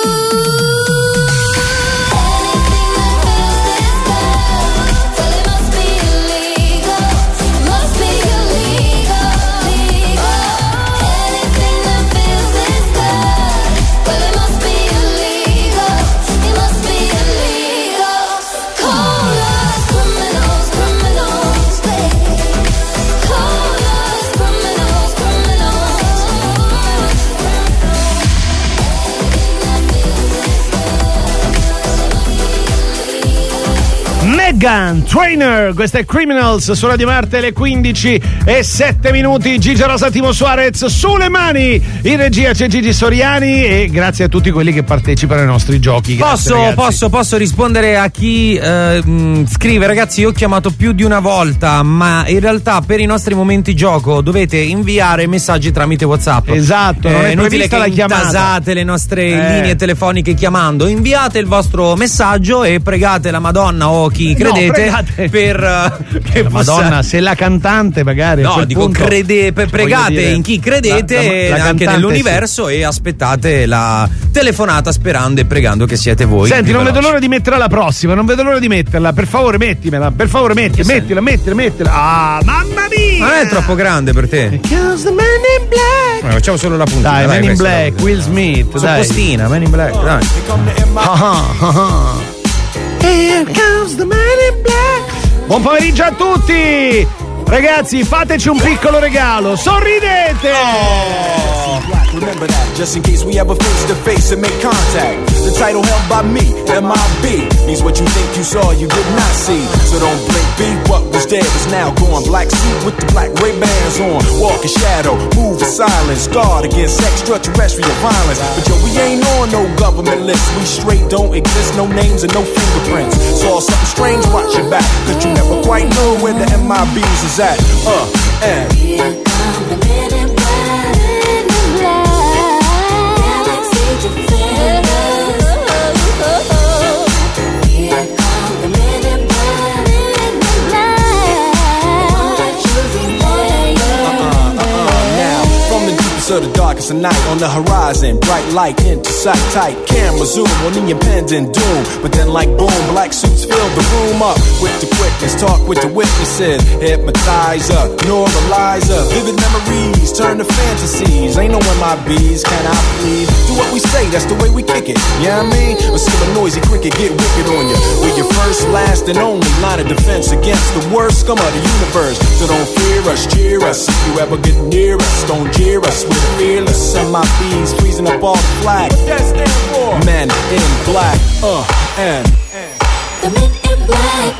It Megan Trainor, questa è Criminals su Radio Marte, le quindici e sette minuti. Gigi Rosa, Timo Suarez, sulle mani. In regia c'è Gigi Soriani e grazie a tutti quelli che partecipano ai nostri giochi. Grazie, posso, ragazzi. posso, posso rispondere a chi eh, mh, scrive: ragazzi, io ho chiamato più di una volta, ma in realtà per i nostri momenti gioco dovete inviare messaggi tramite WhatsApp. Esatto, non eh, è inutile prevista che la chiamata. intasate le nostre Eh. linee telefoniche chiamando. Inviate il vostro messaggio e pregate la Madonna o chi credete No, pregate. per uh, che La possa- Madonna, se la cantante magari. a No, quel dico punto, crede, pe- pregate voglio dire, in chi credete la- la- la anche cantante, nell'universo e aspettate la telefonata sperando e pregando che siete voi. Senti, più non vedo veloci. l'ora di metterla la prossima, non vedo l'ora di metterla. Per favore, mettimela, per favore, metti, mettila, mettila, mettila. Ah, mamma mia! Non è troppo grande per te? Because the man in black. Eh, facciamo solo la puntina. Dai, Man in questa Black, la- Will Smith, dai. Soppostina, Man in Black, dai. Ah, ah, ah. Here comes the man in black. Buon pomeriggio a tutti! Ragazzi, fateci un piccolo regalo, sorridete! Remember that, just in case we ever face to face and make contact. The title held by me, M I B, means what you think you saw, you did not see. So don't blink, be what was dead is now gone. Black suit with the black Ray-Bans on. Walk in shadow, move in silence. Guard against extraterrestrial violence. But yo, we ain't on no government list. We straight don't exist, no names and no fingerprints. Saw something strange, watch your back. Cause you never quite know where the M I B's is at. Uh, and Here come the men in black, men in black. Galaxy defenders. Here come the men in black, men in black. Let you remember. now, from the deepest of the darkest of night, on the horizon, bright light into sight tight. Camera zoom on the impending doom, but then like boom, black suits fill the room up with the quickness. Talk with the witnesses, hypnotizer, normalizer. Vivid memories turn to fantasies. Ain't no M I Bs, can I please? Do what we say, that's the way we kick it. Yeah, you know I mean, or see a noisy cricket get wicked on you. We're your first, last, and only line of defense against the worst scum of the universe. So don't fear us, cheer us. If you ever get near us, don't jeer us. We're fearless. M I Bs freezing up all the flag. What that stand for? Men in black. Uh, and. The men in black.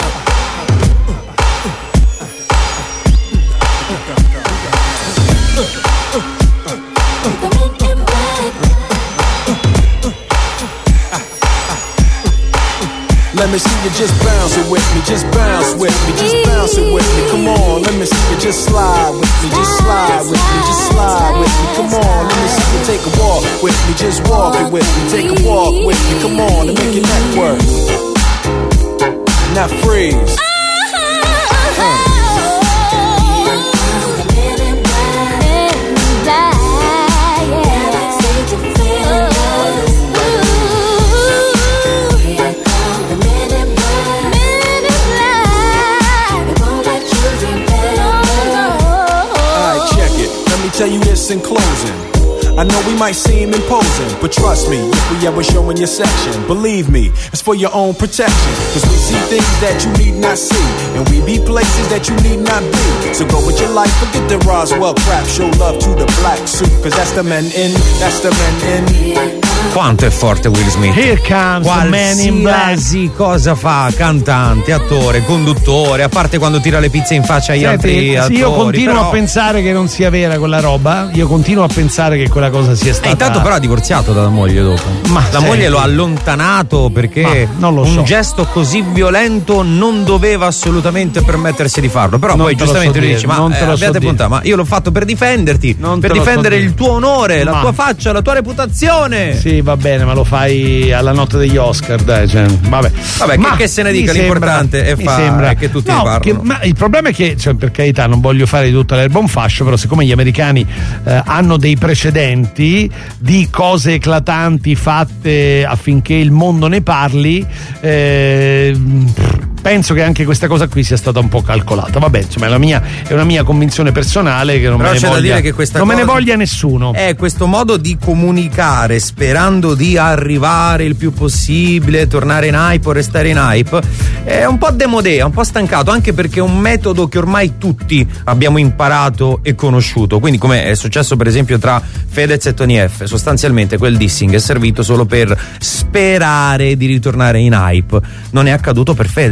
Let me see you just bounce it with me, just bounce with me, just bounce it with me. Come on, let me see you just slide with me, just slide with me, just slide with me. Come on, let me see you take a walk with me, just walk it with me, take a walk with me. Come on, and make your neck work. Now freeze. Uh. Tell you this in closing. I know we might seem imposing, but trust me, if we ever show in your section, believe me, it's for your own protection. Cause we see things that you need not see, and we be places that you need not be. So go with your life, forget the Roswell crap, show love to the black suit. Cause that's the men in, that's the men in. Quanto è forte Will Smith. Here comes the man in black. Qualsiasi cosa fa, cantante, attore, conduttore, a parte quando tira le pizze in faccia agli Senti, altri sì, attori. io continuo però... a pensare che non sia vera quella roba. Io continuo a pensare che quella cosa sia stata. Eh, intanto però ha divorziato dalla moglie dopo. Ma la senti. moglie lo ha allontanato perché Ma non lo un so. gesto così violento non doveva assolutamente permettersi di farlo. Però Non poi te lo giustamente so lui dire, dice: ma non te eh, lo so abbiate dire. puntato, ma io l'ho fatto per difenderti, Non per te lo so difendere dire. il tuo onore, la Ma- tua faccia, la tua reputazione. Sì, va bene, ma lo fai alla notte degli Oscar, dai, cioè, vabbè. Vabbè, Ma che, che se ne mi dica, sembra- l'importante è, mi fa- sembra- è che tutti no, ne parlano. che- ma il problema è che, cioè, per carità, non voglio fare di tutta l'erba un fascio, però siccome gli americani eh, hanno dei precedenti di cose eclatanti fatte affinché il mondo ne parli, eh, penso che anche questa cosa qui sia stata un po' calcolata. Vabbè, insomma, è, la mia, è una mia convinzione personale che non Però me ne c'è da voglia, dire che questa non me ne cosa- voglia nessuno. È questo modo di comunicare sperando di arrivare il più possibile, tornare in hype o restare in hype, è un po' demodé, è un po' stancato, anche perché è un metodo che ormai tutti abbiamo imparato e conosciuto. Quindi, come è successo per esempio tra Fedez e Tony F, sostanzialmente quel dissing è servito solo per sperare di ritornare in hype. Non è accaduto per Fedez.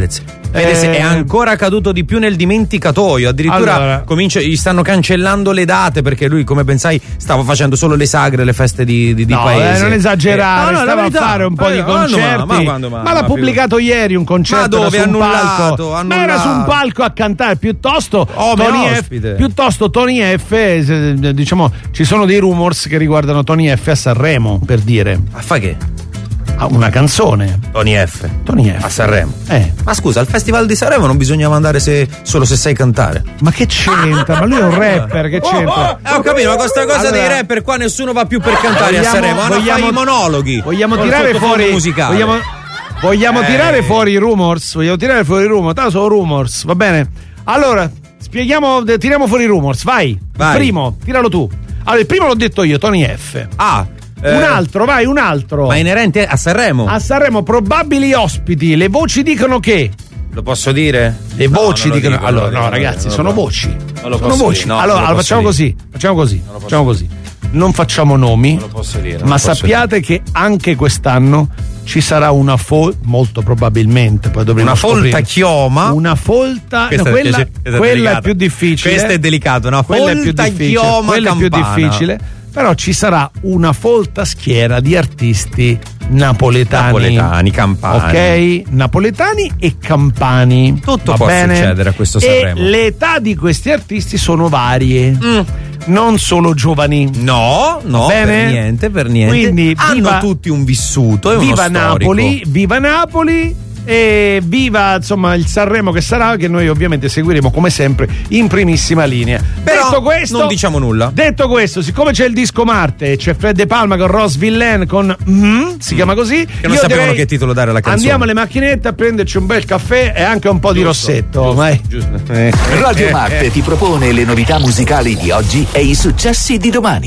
Vede, se Eh, è ancora caduto di più nel dimenticatoio. Addirittura Allora. comincia, gli stanno cancellando le date perché lui, come pensai, stava facendo solo le sagre, le feste di, di, di No, paese. eh, non esagerare, Eh, no, no, la stava a verità. fare un po' Eh, di quando concerti. ma- ma quando ma- Ma l'ha ma pubblicato ieri un concerto. Ma dove? era su un Annullato, palco. Ma era su un annullato. palco a cantare piuttosto Oh, ma Tony F, ospite. piuttosto Tony F, eh, diciamo, ci sono dei rumors che riguardano Tony F a Sanremo, per dire. A fa che? Ah, una canzone. Tony F. Tony F. A Sanremo. Eh. Ma scusa, al Festival di Sanremo non bisognava andare se, solo se sai cantare. Ma che c'entra? Ma lui è un rapper, che c'entra? Eh, ho capito, ma questa cosa Allora, dei rapper qua nessuno va più per cantare vogliamo- a Sanremo, vanno a fare i vogliamo- monologhi. Vogliamo Col tirare sottofondo fuori musicale. Vogliamo, vogliamo Eh. tirare fuori i rumors? Vogliamo tirare fuori i rumors? Tanto sono rumors, va bene? Allora, spieghiamo, de- tiriamo fuori i rumors, vai. Vai. Il primo, tiralo tu. Allora, il primo l'ho detto io, Tony F. Ah, eh, Un altro, vai, un altro. ma inerente a Sanremo? A Sanremo, probabili ospiti. Le voci dicono che. Lo posso dire? Le No, voci non lo dicono. dico, allora, non lo no, dico, ragazzi, non lo sono posso. voci. Non lo sono posso voci. dire, no, allora, non lo allora, posso facciamo dire. così. Facciamo così. lo posso Facciamo così. Non facciamo nomi. Non lo posso dire. non Ma lo posso sappiate che anche quest'anno ci sarà una folta, molto probabilmente, poi dovremo Una folta scoprire. chioma. Una folta, Questa no, è- quella, questa è quella è delicata. più difficile. Questo è delicato, una Quella è più folta difficile, chioma quella è più campana. difficile. Però ci sarà una folta schiera di artisti napoletani. Napoletani, campani. Ok? Napoletani e campani. Tutto Va può bene? succedere a questo E Sanremo. le età di questi artisti sono varie. Non solo giovani. No, no, Va bene? per niente, per niente. Quindi hanno viva- tutti un vissuto e uno Viva storico. Napoli, viva Napoli e viva insomma il Sanremo che sarà, che noi ovviamente seguiremo come sempre in primissima linea. Però detto questo, non diciamo nulla. Detto questo, siccome c'è il disco Marte, c'è Fred De Palma con Ross Villain con mm, si chiama così, Che non io sapevano direi che titolo dare alla canzone. andiamo alle macchinette a prenderci un bel caffè e anche un po' di rossetto. vai. Eh. Radio Marte ti propone le novità musicali di oggi e i successi di domani.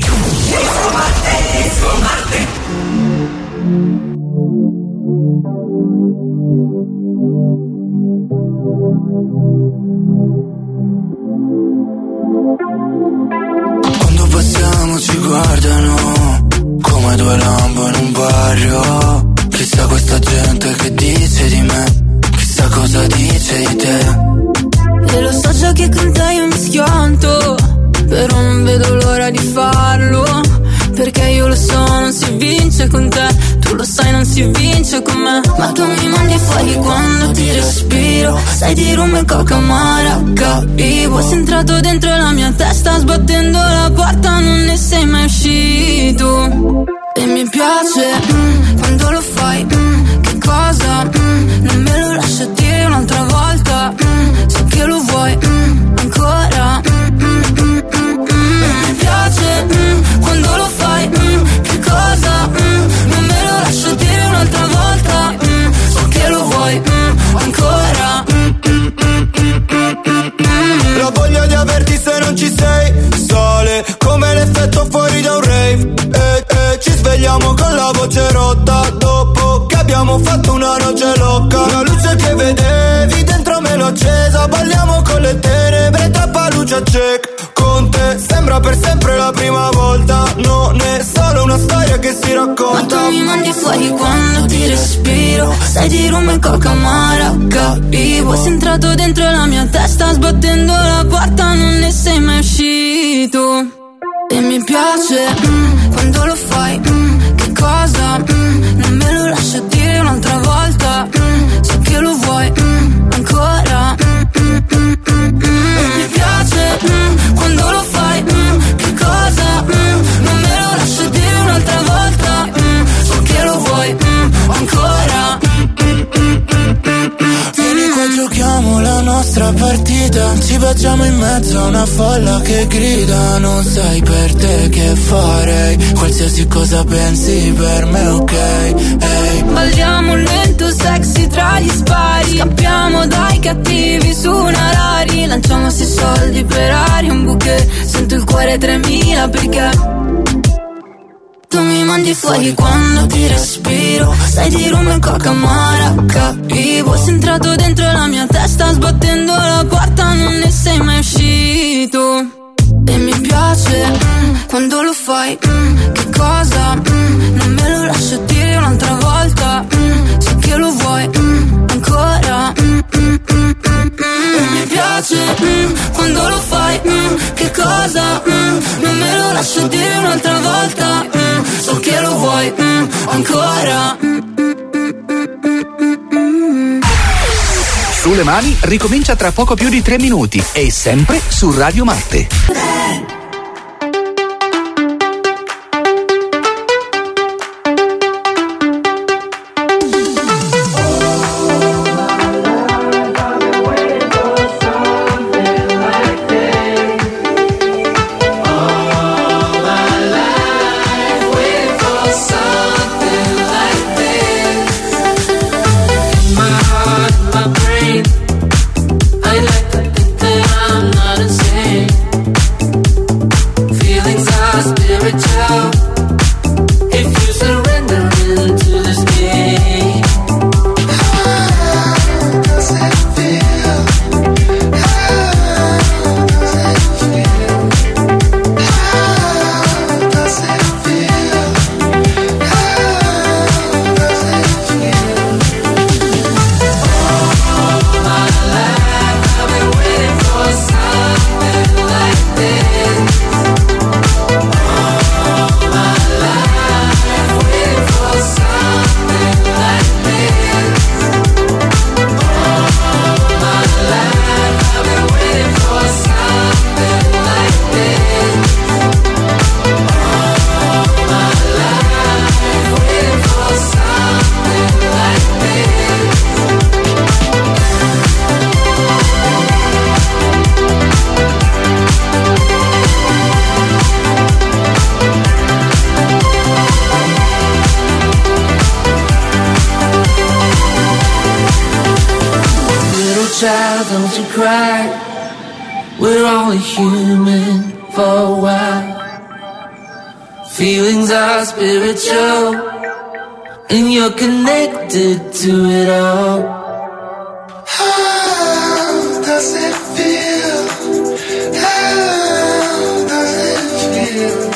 Quando passiamo ci guardano come due lampo in un barrio. Chissà questa gente che dice di me, chissà cosa dice di te. E lo so già che con te io mi schianto, però non vedo l'ora di farlo. Perché io lo so, non si vince con te, tu lo sai, non si vince con me. Ma tu mi mandi fuori quando ti respiro, sai di rum e coca amara, capivo. Sei entrato dentro la mia testa, sbattendo la porta, non ne sei mai uscito. E mi piace, mm, quando lo fai, mm, che cosa, mm, non me lo lascio dire un'altra volta, mm, so che lo vuoi, mm, ancora, mm, mm, mm, mm, mm. Mi piace, mm, quando lo fai, mm, che cosa, mm, non me lo lascio dire un'altra volta, mm, so che lo vuoi, mm, ancora, mm, mm, mm, mm, mm, mm. La voglia di averti se non ci sei sale come l'effetto fuori da un rave. E, e ci svegliamo con la voce rotta dopo che abbiamo fatto una noce loca. La luce che vedevi dentro me l'ho accesa, balliamo con le tenebre tra palucia check. Con te sembra per sempre la prima volta, non è solo una storia che si Ma racconta. tu mi mandi fuori quando ti respiro, sai di rum e coca amara, capivo. Sei entrato dentro la mia testa, sbattendo la porta, non ne sei mai uscito. E mi piace, mm, quando lo fai, mm, che cosa, mm, non me lo lascio dire un'altra volta, mm, so che lo vuoi, mm, ancora, mm, mm, mm, mm, mm. E mi piace, mm, quando lo fai, mm, che cosa, mm, non me lo lascio dire un'altra volta, mm, so che lo vuoi, mm, ancora, mm, mm, mm, mm, mm. Vieni qua, giochiamo la nostra partita, ci facciamo in mezzo a una folla che grida. Non sai per te che farei, qualsiasi cosa pensi per me, ok? Ehi. Balliamo lento, sexy tra gli spari, scappiamo dai cattivi su una Rari, lanciamo sti soldi per aria, un bouquet, sento il cuore tremila perché tu mi mandi fuori quando ti respiro, sai di rum e coca amara, capivo. Sei entrato dentro la mia testa, sbattendo la porta, non ne sei mai uscito. E mi piace, mm, quando lo fai, mm, che cosa, mm, non me lo lascio dire un'altra volta, mm, so che lo vuoi, mm, ancora, mm, mm, mm, mm, mm. E mi piace mm, quando lo fai, mm, che cosa, mm, non me lo lascio dire un'altra volta, mm, so che lo vuoi mm, ancora. Sulle mani ricomincia tra poco più di tre minuti e sempre su Radio Marte. Child, don't you cry. We're only human for a while. Feelings are spiritual, and you're connected to it all. How does it feel? How does it feel?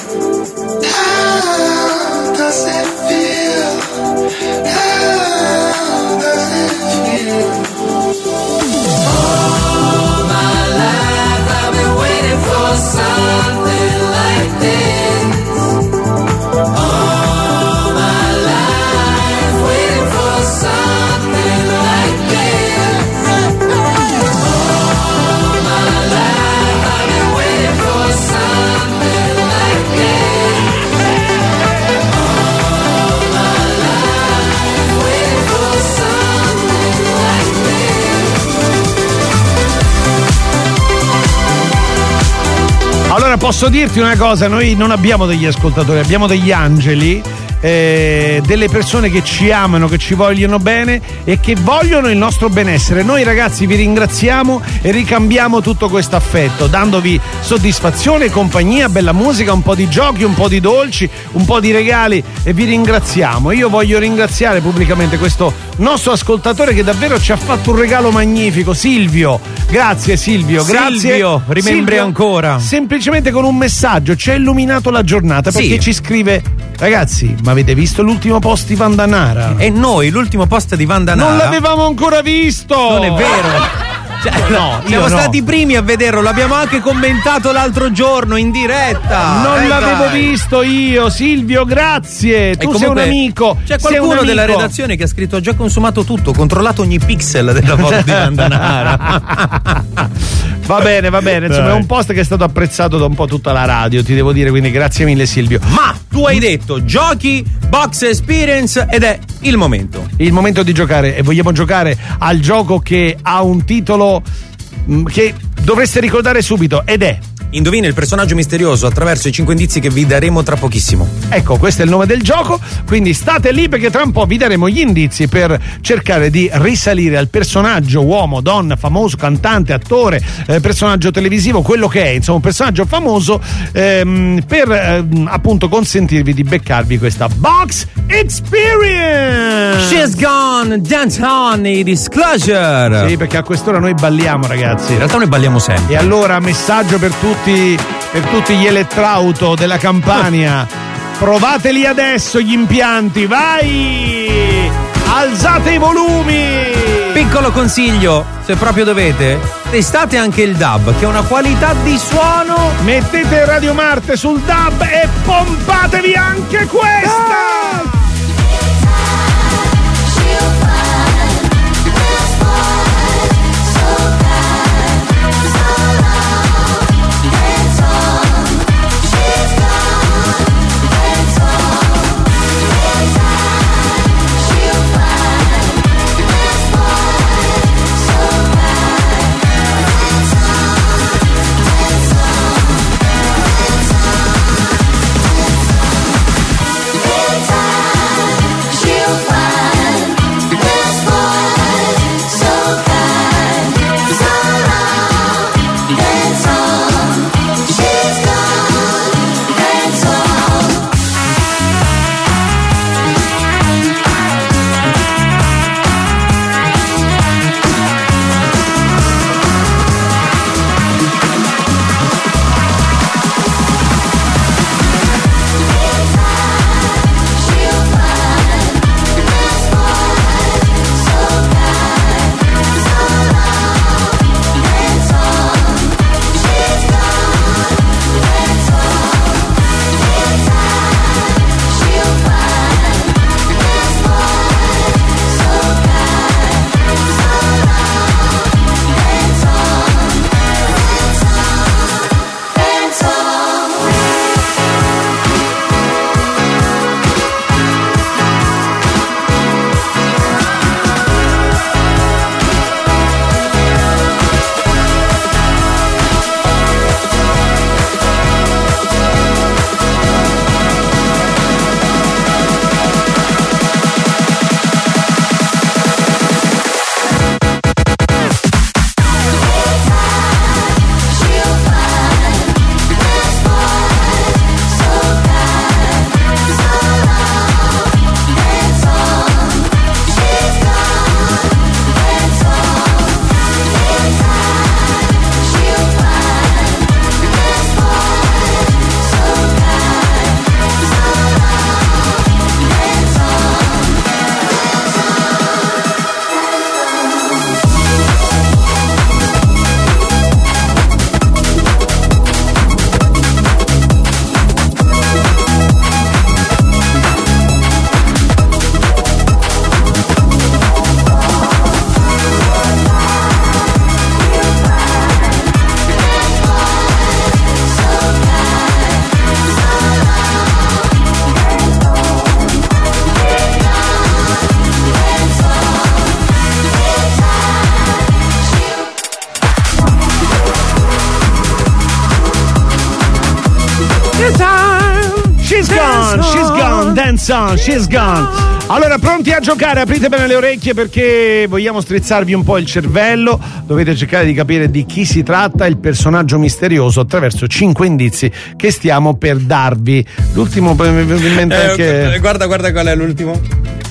How does it feel? How does it feel? All my life I've been waiting for something like this. All my life waiting for something like this. All my life I've been waiting for something like this. All my life waiting for something like this. Allora posso dirti una cosa, noi non abbiamo degli ascoltatori, abbiamo degli angeli, eh, delle persone che ci amano, che ci vogliono bene e che vogliono il nostro benessere. Noi ragazzi vi ringraziamo e ricambiamo tutto questo affetto, dandovi soddisfazione, compagnia, bella musica, un po' di giochi, un po' di dolci, un po' di regali e vi ringraziamo. Io voglio ringraziare pubblicamente questo nostro ascoltatore che davvero ci ha fatto un regalo magnifico, Silvio. Grazie Silvio, grazie. Silvio, rimembri Silvio, ancora. Semplicemente con un messaggio ci ha illuminato la giornata perché Sì. ci scrive: ragazzi, ma avete visto l'ultimo post di Vandanara? E noi l'ultimo post di Vandanara Non l'avevamo ancora visto! Non è vero. Cioè, no, siamo io no. stati i primi a vederlo, l'abbiamo anche commentato l'altro giorno in diretta. Non Eh, l'avevo dai. visto io, Silvio, grazie. E Tu sei un comunque amico. C'è sei qualcuno un della amico. redazione che ha scritto: ho già consumato tutto, ho controllato ogni pixel della foto di Vandanara. Va bene, va bene. Insomma, Dai. è un post che è stato apprezzato da un po' tutta la radio, ti devo dire, quindi grazie mille Silvio. Ma tu hai detto giochi, box experience ed è il momento. Il momento di giocare e vogliamo giocare al gioco che ha un titolo mh, che dovreste ricordare subito ed è Indovina il personaggio misterioso attraverso i cinque indizi che vi daremo tra pochissimo. Ecco, questo è il nome del gioco, quindi state lì perché tra un po' vi daremo gli indizi per cercare di risalire al personaggio uomo, donna, famoso, cantante, attore, eh, personaggio televisivo, quello che è, insomma un personaggio famoso, ehm, per ehm, appunto consentirvi di beccarvi questa Box Experience. She's gone, dance honey, disclosure. Sì, perché a quest'ora noi balliamo, ragazzi. In realtà noi balliamo sempre. E allora messaggio per tutti per tutti gli elettrauto della Campania. Provateli adesso gli impianti, vai! Alzate i volumi! Piccolo consiglio, se proprio dovete, testate anche il D A B, che ha una qualità di suono. Mettete Radio Marte sul D A B e pompatevi anche questa! Ah! Dance on, she's gone. Allora, pronti a giocare? Aprite bene le orecchie perché vogliamo strizzarvi un po' il cervello. Dovete cercare di capire di chi si tratta, il personaggio misterioso, attraverso cinque indizi che stiamo per darvi. L'ultimo poi mi è venuto in mente eh, anche... Guarda, guarda qual è l'ultimo.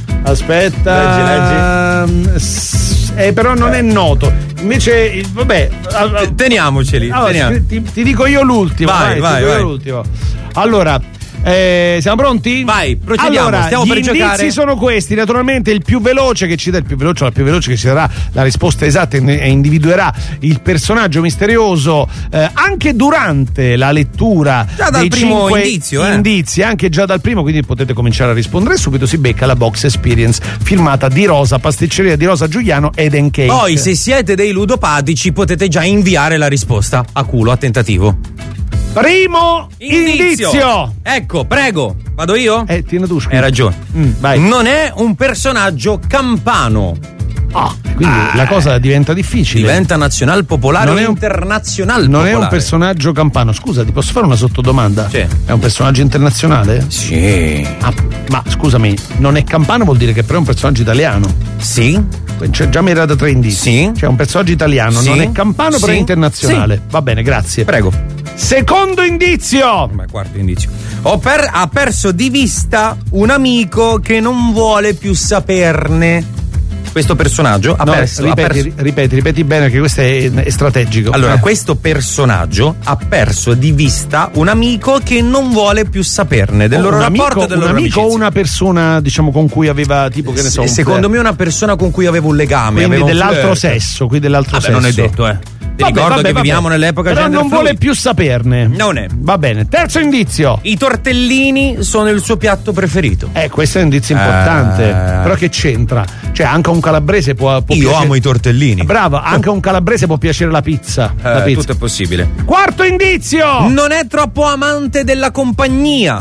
Aspetta. Leggi, leggi. Eh, però non è noto. Invece, vabbè. Teniamoceli. Allora, teniamo. ti, ti dico io l'ultimo. Vai, vai, vai, ti dico vai. io l'ultimo. Allora. Eh, siamo pronti? Vai, procediamo. Allora, stiamo gli per indizi giocare. sono questi. Naturalmente il più veloce che ci dà il più veloce, la più veloce che ci darà la risposta esatta e individuerà il personaggio misterioso eh, anche durante la lettura già dal dei primo cinque indizio, eh. indizi, anche già dal primo, quindi potete cominciare a rispondere subito. Si becca la box experience firmata di Rosa, pasticceria di Rosa Giuliano ed Eden Cake. Poi, se siete dei ludopatici, potete già inviare la risposta a culo, a tentativo. Primo indizio. indizio. Ecco, prego. Vado io? Eh, tieni tu, scusa. Hai ragione. Mm, vai. Non è un personaggio campano. Ah, quindi ah, la cosa diventa difficile. Diventa nazional popolare o internazional non popolare. Non è un personaggio campano. Scusa, ti posso fare una sottodomanda? Sì. È un personaggio internazionale? Sì. Ah, ma scusami, non è campano vuol dire che però è un personaggio italiano? Sì. Cioè, già mi era da tre indizi. Sì. Cioè un personaggio italiano, sì. non è campano sì. però è internazionale. Sì. Va bene, grazie. Prego. Secondo indizio. Ma quarto indizio. Ho per, ha perso di vista un amico che non vuole più saperne. questo personaggio ha No, perso, ripeti, ha perso- ripeti, ripeti bene perché questo è, è strategico. Allora, Eh. questo personaggio ha perso di vista un amico che non vuole più saperne del Oh, loro un rapporto amico, e del un loro amico o amicizia. una persona, diciamo, con cui aveva tipo che ne so. Se- un secondo flirt. me una persona con cui avevo un legame. Quindi avevo un dell'altro flirt. sesso, qui dell'altro Vabbè, sesso. non è detto, eh. Ti Vabbè, ricordo vabbè, che vabbè. viviamo nell'epoca Però gender non vuole fluid. più saperne. Non è. Va bene. Terzo indizio. I tortellini sono il suo piatto preferito. Eh, questo è un indizio importante. Eh. Però che c'entra? Cioè, anche a un calabrese può, può Io piacere- amo i tortellini. Bravo, anche a un calabrese può piacere la pizza. Eh, la pizza. tutto è possibile. Quarto indizio. Non è troppo amante della compagnia.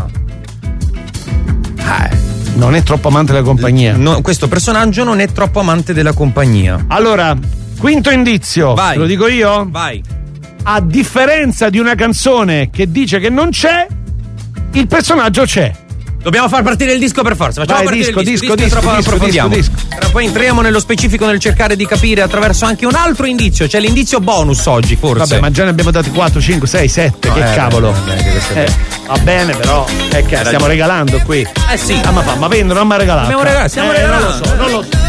Eh. Non è troppo amante della compagnia. No, questo personaggio non è troppo amante della compagnia. Allora, quinto indizio. Vai. Te lo dico io? Vai. A differenza di una canzone che dice che non c'è, il personaggio c'è. Dobbiamo far partire il disco per forza. Facciamo Vai, partire disco, il disco. disco, disco, disco, troppo disco, approfondiamo. disco, Però poi entriamo nello specifico nel cercare di capire attraverso anche un altro indizio. C'è l'indizio bonus oggi, forse. Vabbè, ma già ne abbiamo dati quattro, cinque, sei, sette. No, che eh, cavolo. beh, beh, che questo è Eh, vero. va bene, però. È che stiamo ragione. regalando qui. Eh sì. Ah, ma, fa, ma vendono, non mi ha regalato. Abbiamo regalato, stiamo Eh, regalando. Non lo so, non lo so.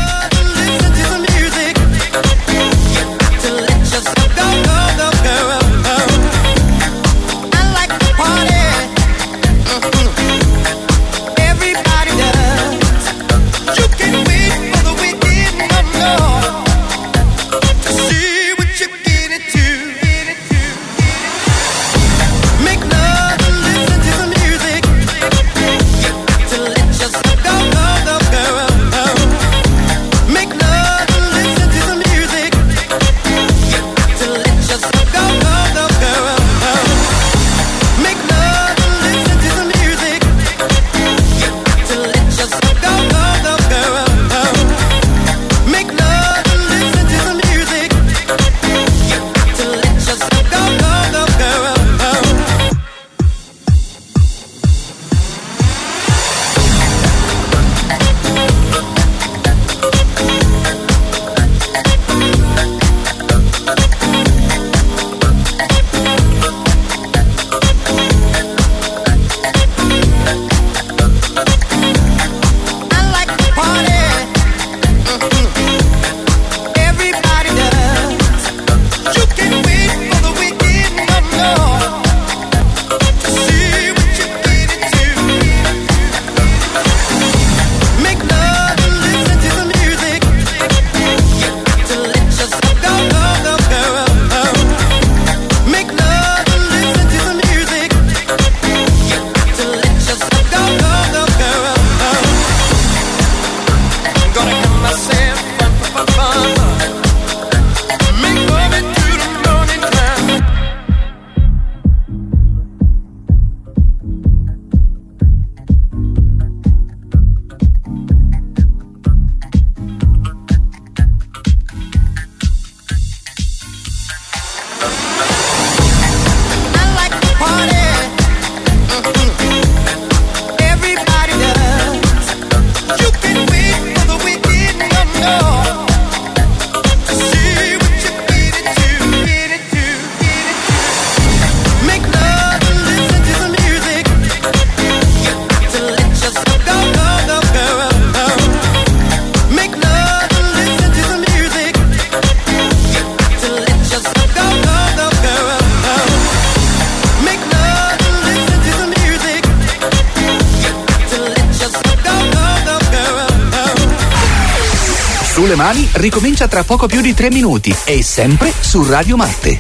Sulle mani ricomincia tra poco più di tre minuti e sempre su Radio Marte.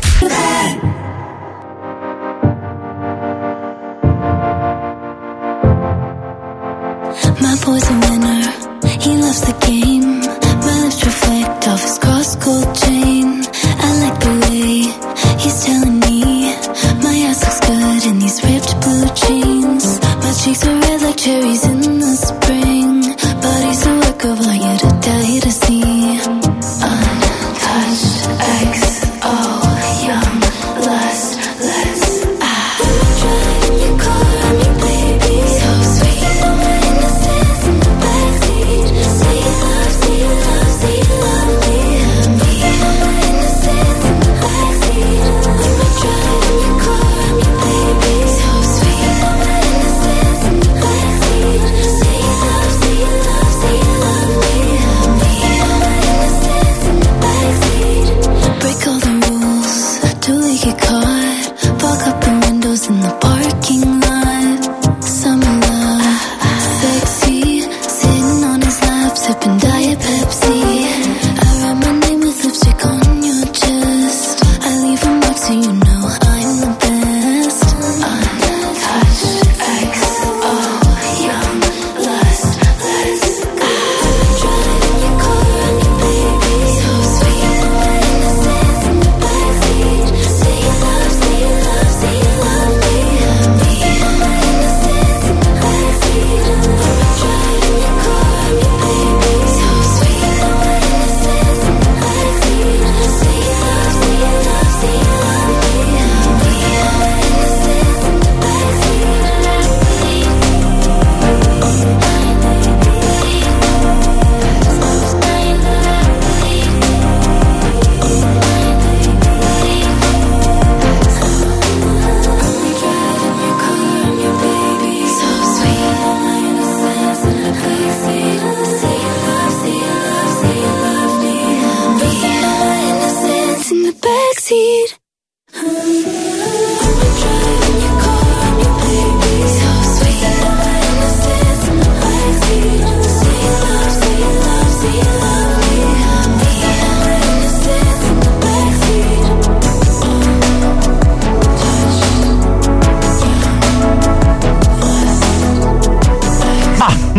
My boy's a winner, he loves the game. My lips reflect off his cross gold chain. I like the way he's telling me my ass looks good in these ripped blue jeans. My cheeks are red like cherries in the spring. Body's a work of art, you're to die to see. Untouched, X O, young lust, let's ah. Drive in your car, I'm your baby, so sweet. Innocence in the backseat. Say love, say love, say love me, me. Innocence in the backseat. When we drive in your car, I'm your baby, so sweet.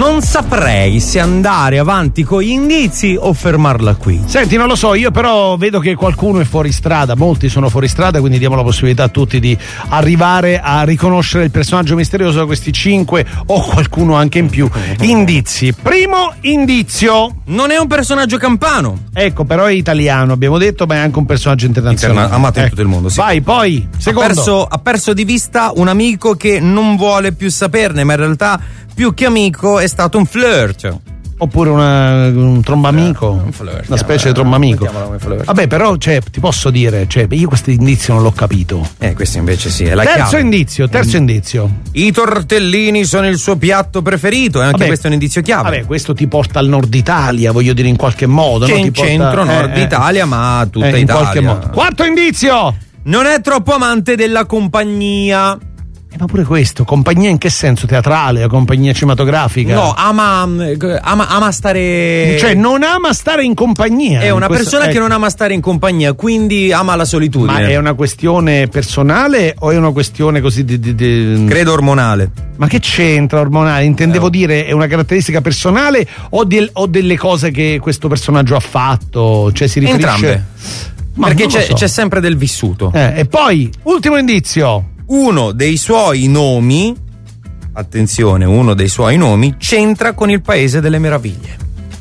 non saprei se andare avanti con gli indizi o fermarla qui. Senti, non lo so, io però vedo che qualcuno è fuori strada, molti sono fuori strada, quindi diamo la possibilità a tutti di arrivare a riconoscere il personaggio misterioso da questi cinque o qualcuno anche in più indizi. Primo indizio: non è un personaggio campano. Ecco, però è italiano, abbiamo detto, ma è anche un personaggio internazionale. Interna- amato in eh. tutto il mondo, sì. Vai, poi, secondo. Ha perso, ha perso di vista un amico che non vuole più saperne, ma in realtà più che amico è stato un flirt. Oppure una, un trombamico, un flirt, una specie di trombamico. flirt. Vabbè, però cioè, ti posso dire, cioè, io questo indizio non l'ho capito. Eh, questo invece sì, è la Terzo chiave. indizio, terzo Mm. indizio. I tortellini sono il suo piatto preferito, e anche Vabbè, questo è un indizio chiave. Vabbè, questo ti porta al nord Italia, voglio dire, in qualche modo. C'è no? in Ti porta- centro, nord eh, eh. Italia, ma tutta Eh, in Italia. qualche modo. Quarto indizio. Non è troppo amante della compagnia. Eh, ma pure questo, compagnia in che senso? Teatrale, compagnia cinematografica? No, ama, ama, ama stare. Cioè, non ama stare in compagnia. È una in questo- persona che ecco. non ama stare in compagnia, quindi ama la solitudine. Ma è una questione personale o è una questione così di. di, di... Credo ormonale. Ma che c'entra ormonale? Intendevo dire, è una caratteristica personale o, del- o delle cose che questo personaggio ha fatto? Cioè, si riferisce. Entrambe. Ma Perché non lo c'è, so. c'è sempre del vissuto. Eh, e poi, ultimo indizio. Uno dei suoi nomi, attenzione, uno dei suoi nomi c'entra con il Paese delle Meraviglie.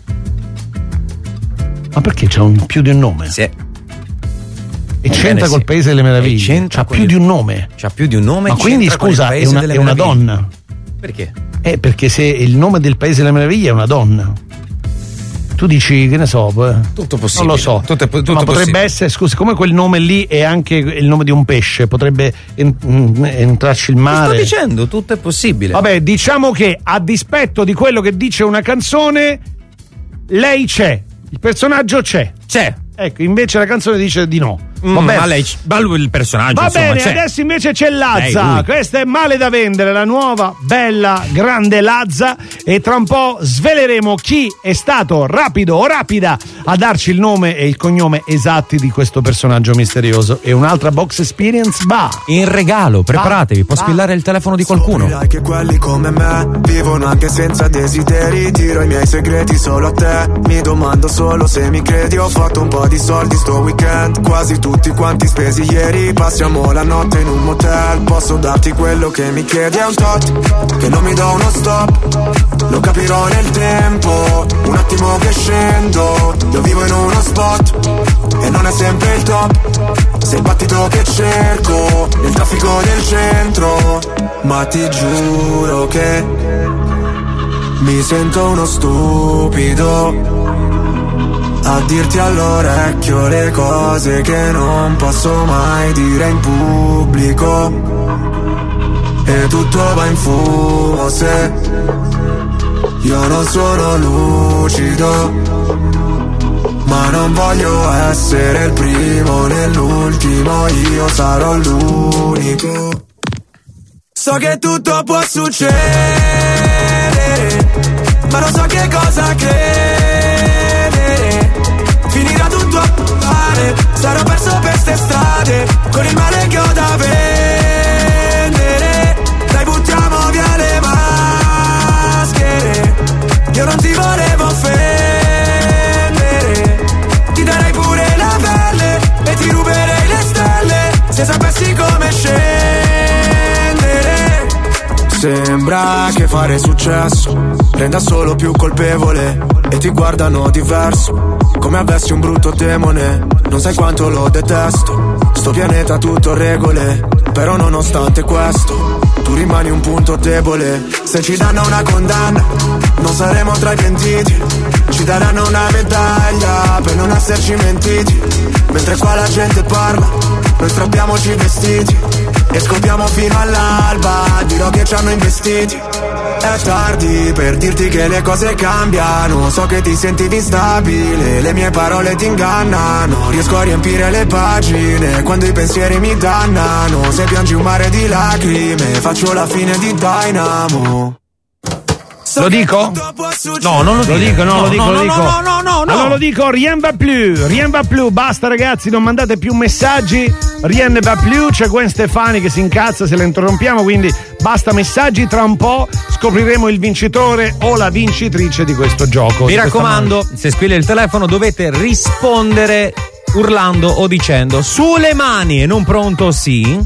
Ma perché c'ha un, più di un nome? Sì. E Ebbene c'entra sì. col Paese delle Meraviglie. E c'entra C'ha con più il- di un nome. C'ha più di un nome. Ma quindi, c'entra con il scusa, è Paese una, delle è una Meraviglie. donna. Perché? Eh, perché se il nome del Paese delle Meraviglie è una donna. Tu dici, che ne so, eh, Tutto possibile. non lo so. Tutto è po- tutto ma potrebbe possibile. essere, scusi, come quel nome lì è anche il nome di un pesce, potrebbe en- mm, entrarci il Ti mare. sto dicendo, tutto è possibile. Vabbè, diciamo che a dispetto di quello che dice una canzone, lei c'è, il personaggio c'è. C'è. Ecco, invece la canzone dice di no. Mm, Va bene. ma lei, ma lui il personaggio, Va insomma, bene, c'è. adesso invece c'è Lei, Lazza. lui. Questa è Male da vendere, la nuova, bella, grande Lazza. E tra un po' sveleremo chi è stato rapido o rapida a darci il nome e il cognome esatti di questo personaggio misterioso. E un'altra box experience va. In regalo, preparatevi, può va. squillare il telefono di qualcuno. Sai che quelli come me vivono anche senza desideri. Tiro i miei segreti solo a te. Mi domando solo se mi credi. Ho fatto un po' di soldi sto weekend. Quasi tutti quanti spesi ieri. Passiamo la notte in un motel. Posso darti quello che mi chiedi. È un tot che non mi do uno stop. Lo capirò nel tempo. Un attimo che scendo. Io vivo in uno spot e non è sempre il top. Sei il battito che cerco nel traffico del centro. Ma ti giuro che mi sento uno stupido a dirti all'orecchio le cose che non posso mai dire in pubblico. E tutto va in fumo se io non sono lucido. Ma non voglio essere il primo né l'ultimo, io sarò l'unico. So che tutto può succedere, ma non so che cosa credere. Finirà tutto a male, sarò perso per ste strade, con il male che ho da vendere. Dai, buttiamo via le maschere, io non ti volevo offendere. Ti darei pure la pelle e ti ruberei le stelle, se sapessi come scendere. Sembra che fare successo renda solo più colpevole e ti guardano diverso, come avessi un brutto demone. Non sai quanto lo detesto, sto pianeta tutto regole, però nonostante questo tu rimani un punto debole. Se ci danno una condanna non saremo tra i pentiti, ci daranno una medaglia per non esserci mentiti. Mentre qua la gente parla, noi strappiamoci i vestiti e scopriamo fino all'alba, dirò che ci hanno investiti. È tardi per dirti che le cose cambiano, so che ti sentivi instabile, le mie parole ti ingannano. Riesco a riempire le pagine quando i pensieri mi dannano. Se piangi un mare di lacrime faccio la fine di Dynamo. Lo dico? No, non lo, lo dire. dico, no, no, lo dico, no, lo no, dico. no, no, no, no. Allora lo dico, rien va plus, rien va plus, basta ragazzi, non mandate più messaggi, rien va plus, c'è Gwen Stefani che si incazza se la interrompiamo, quindi basta messaggi, tra un po' scopriremo il vincitore o la vincitrice di questo gioco. Mi raccomando, se squilla il telefono dovete rispondere urlando o dicendo sulle mani e non pronto sì.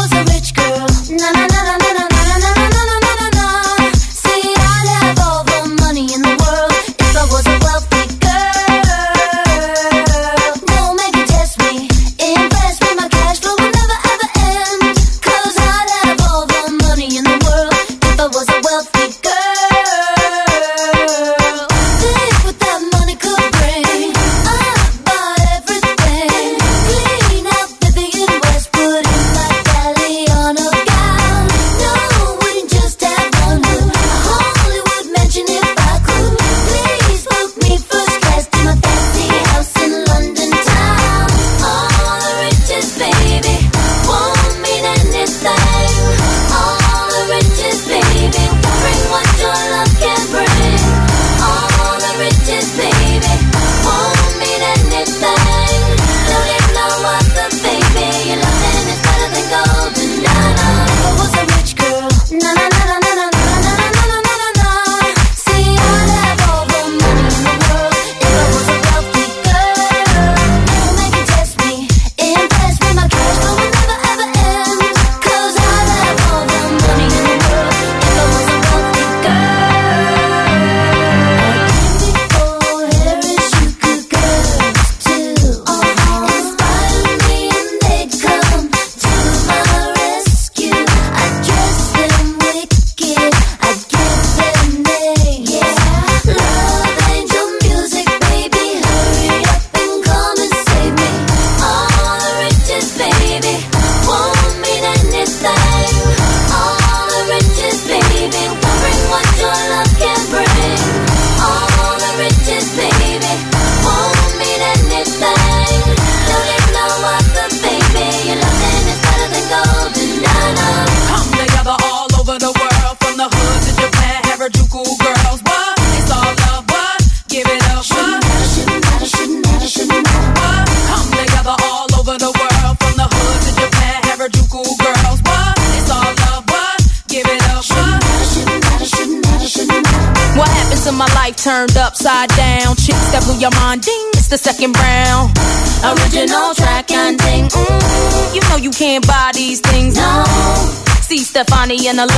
Turned upside down, chicks that blew your mind, ding, it's the second round. Original track and ding, mm, you know you can't buy these things, no. See Stefani in the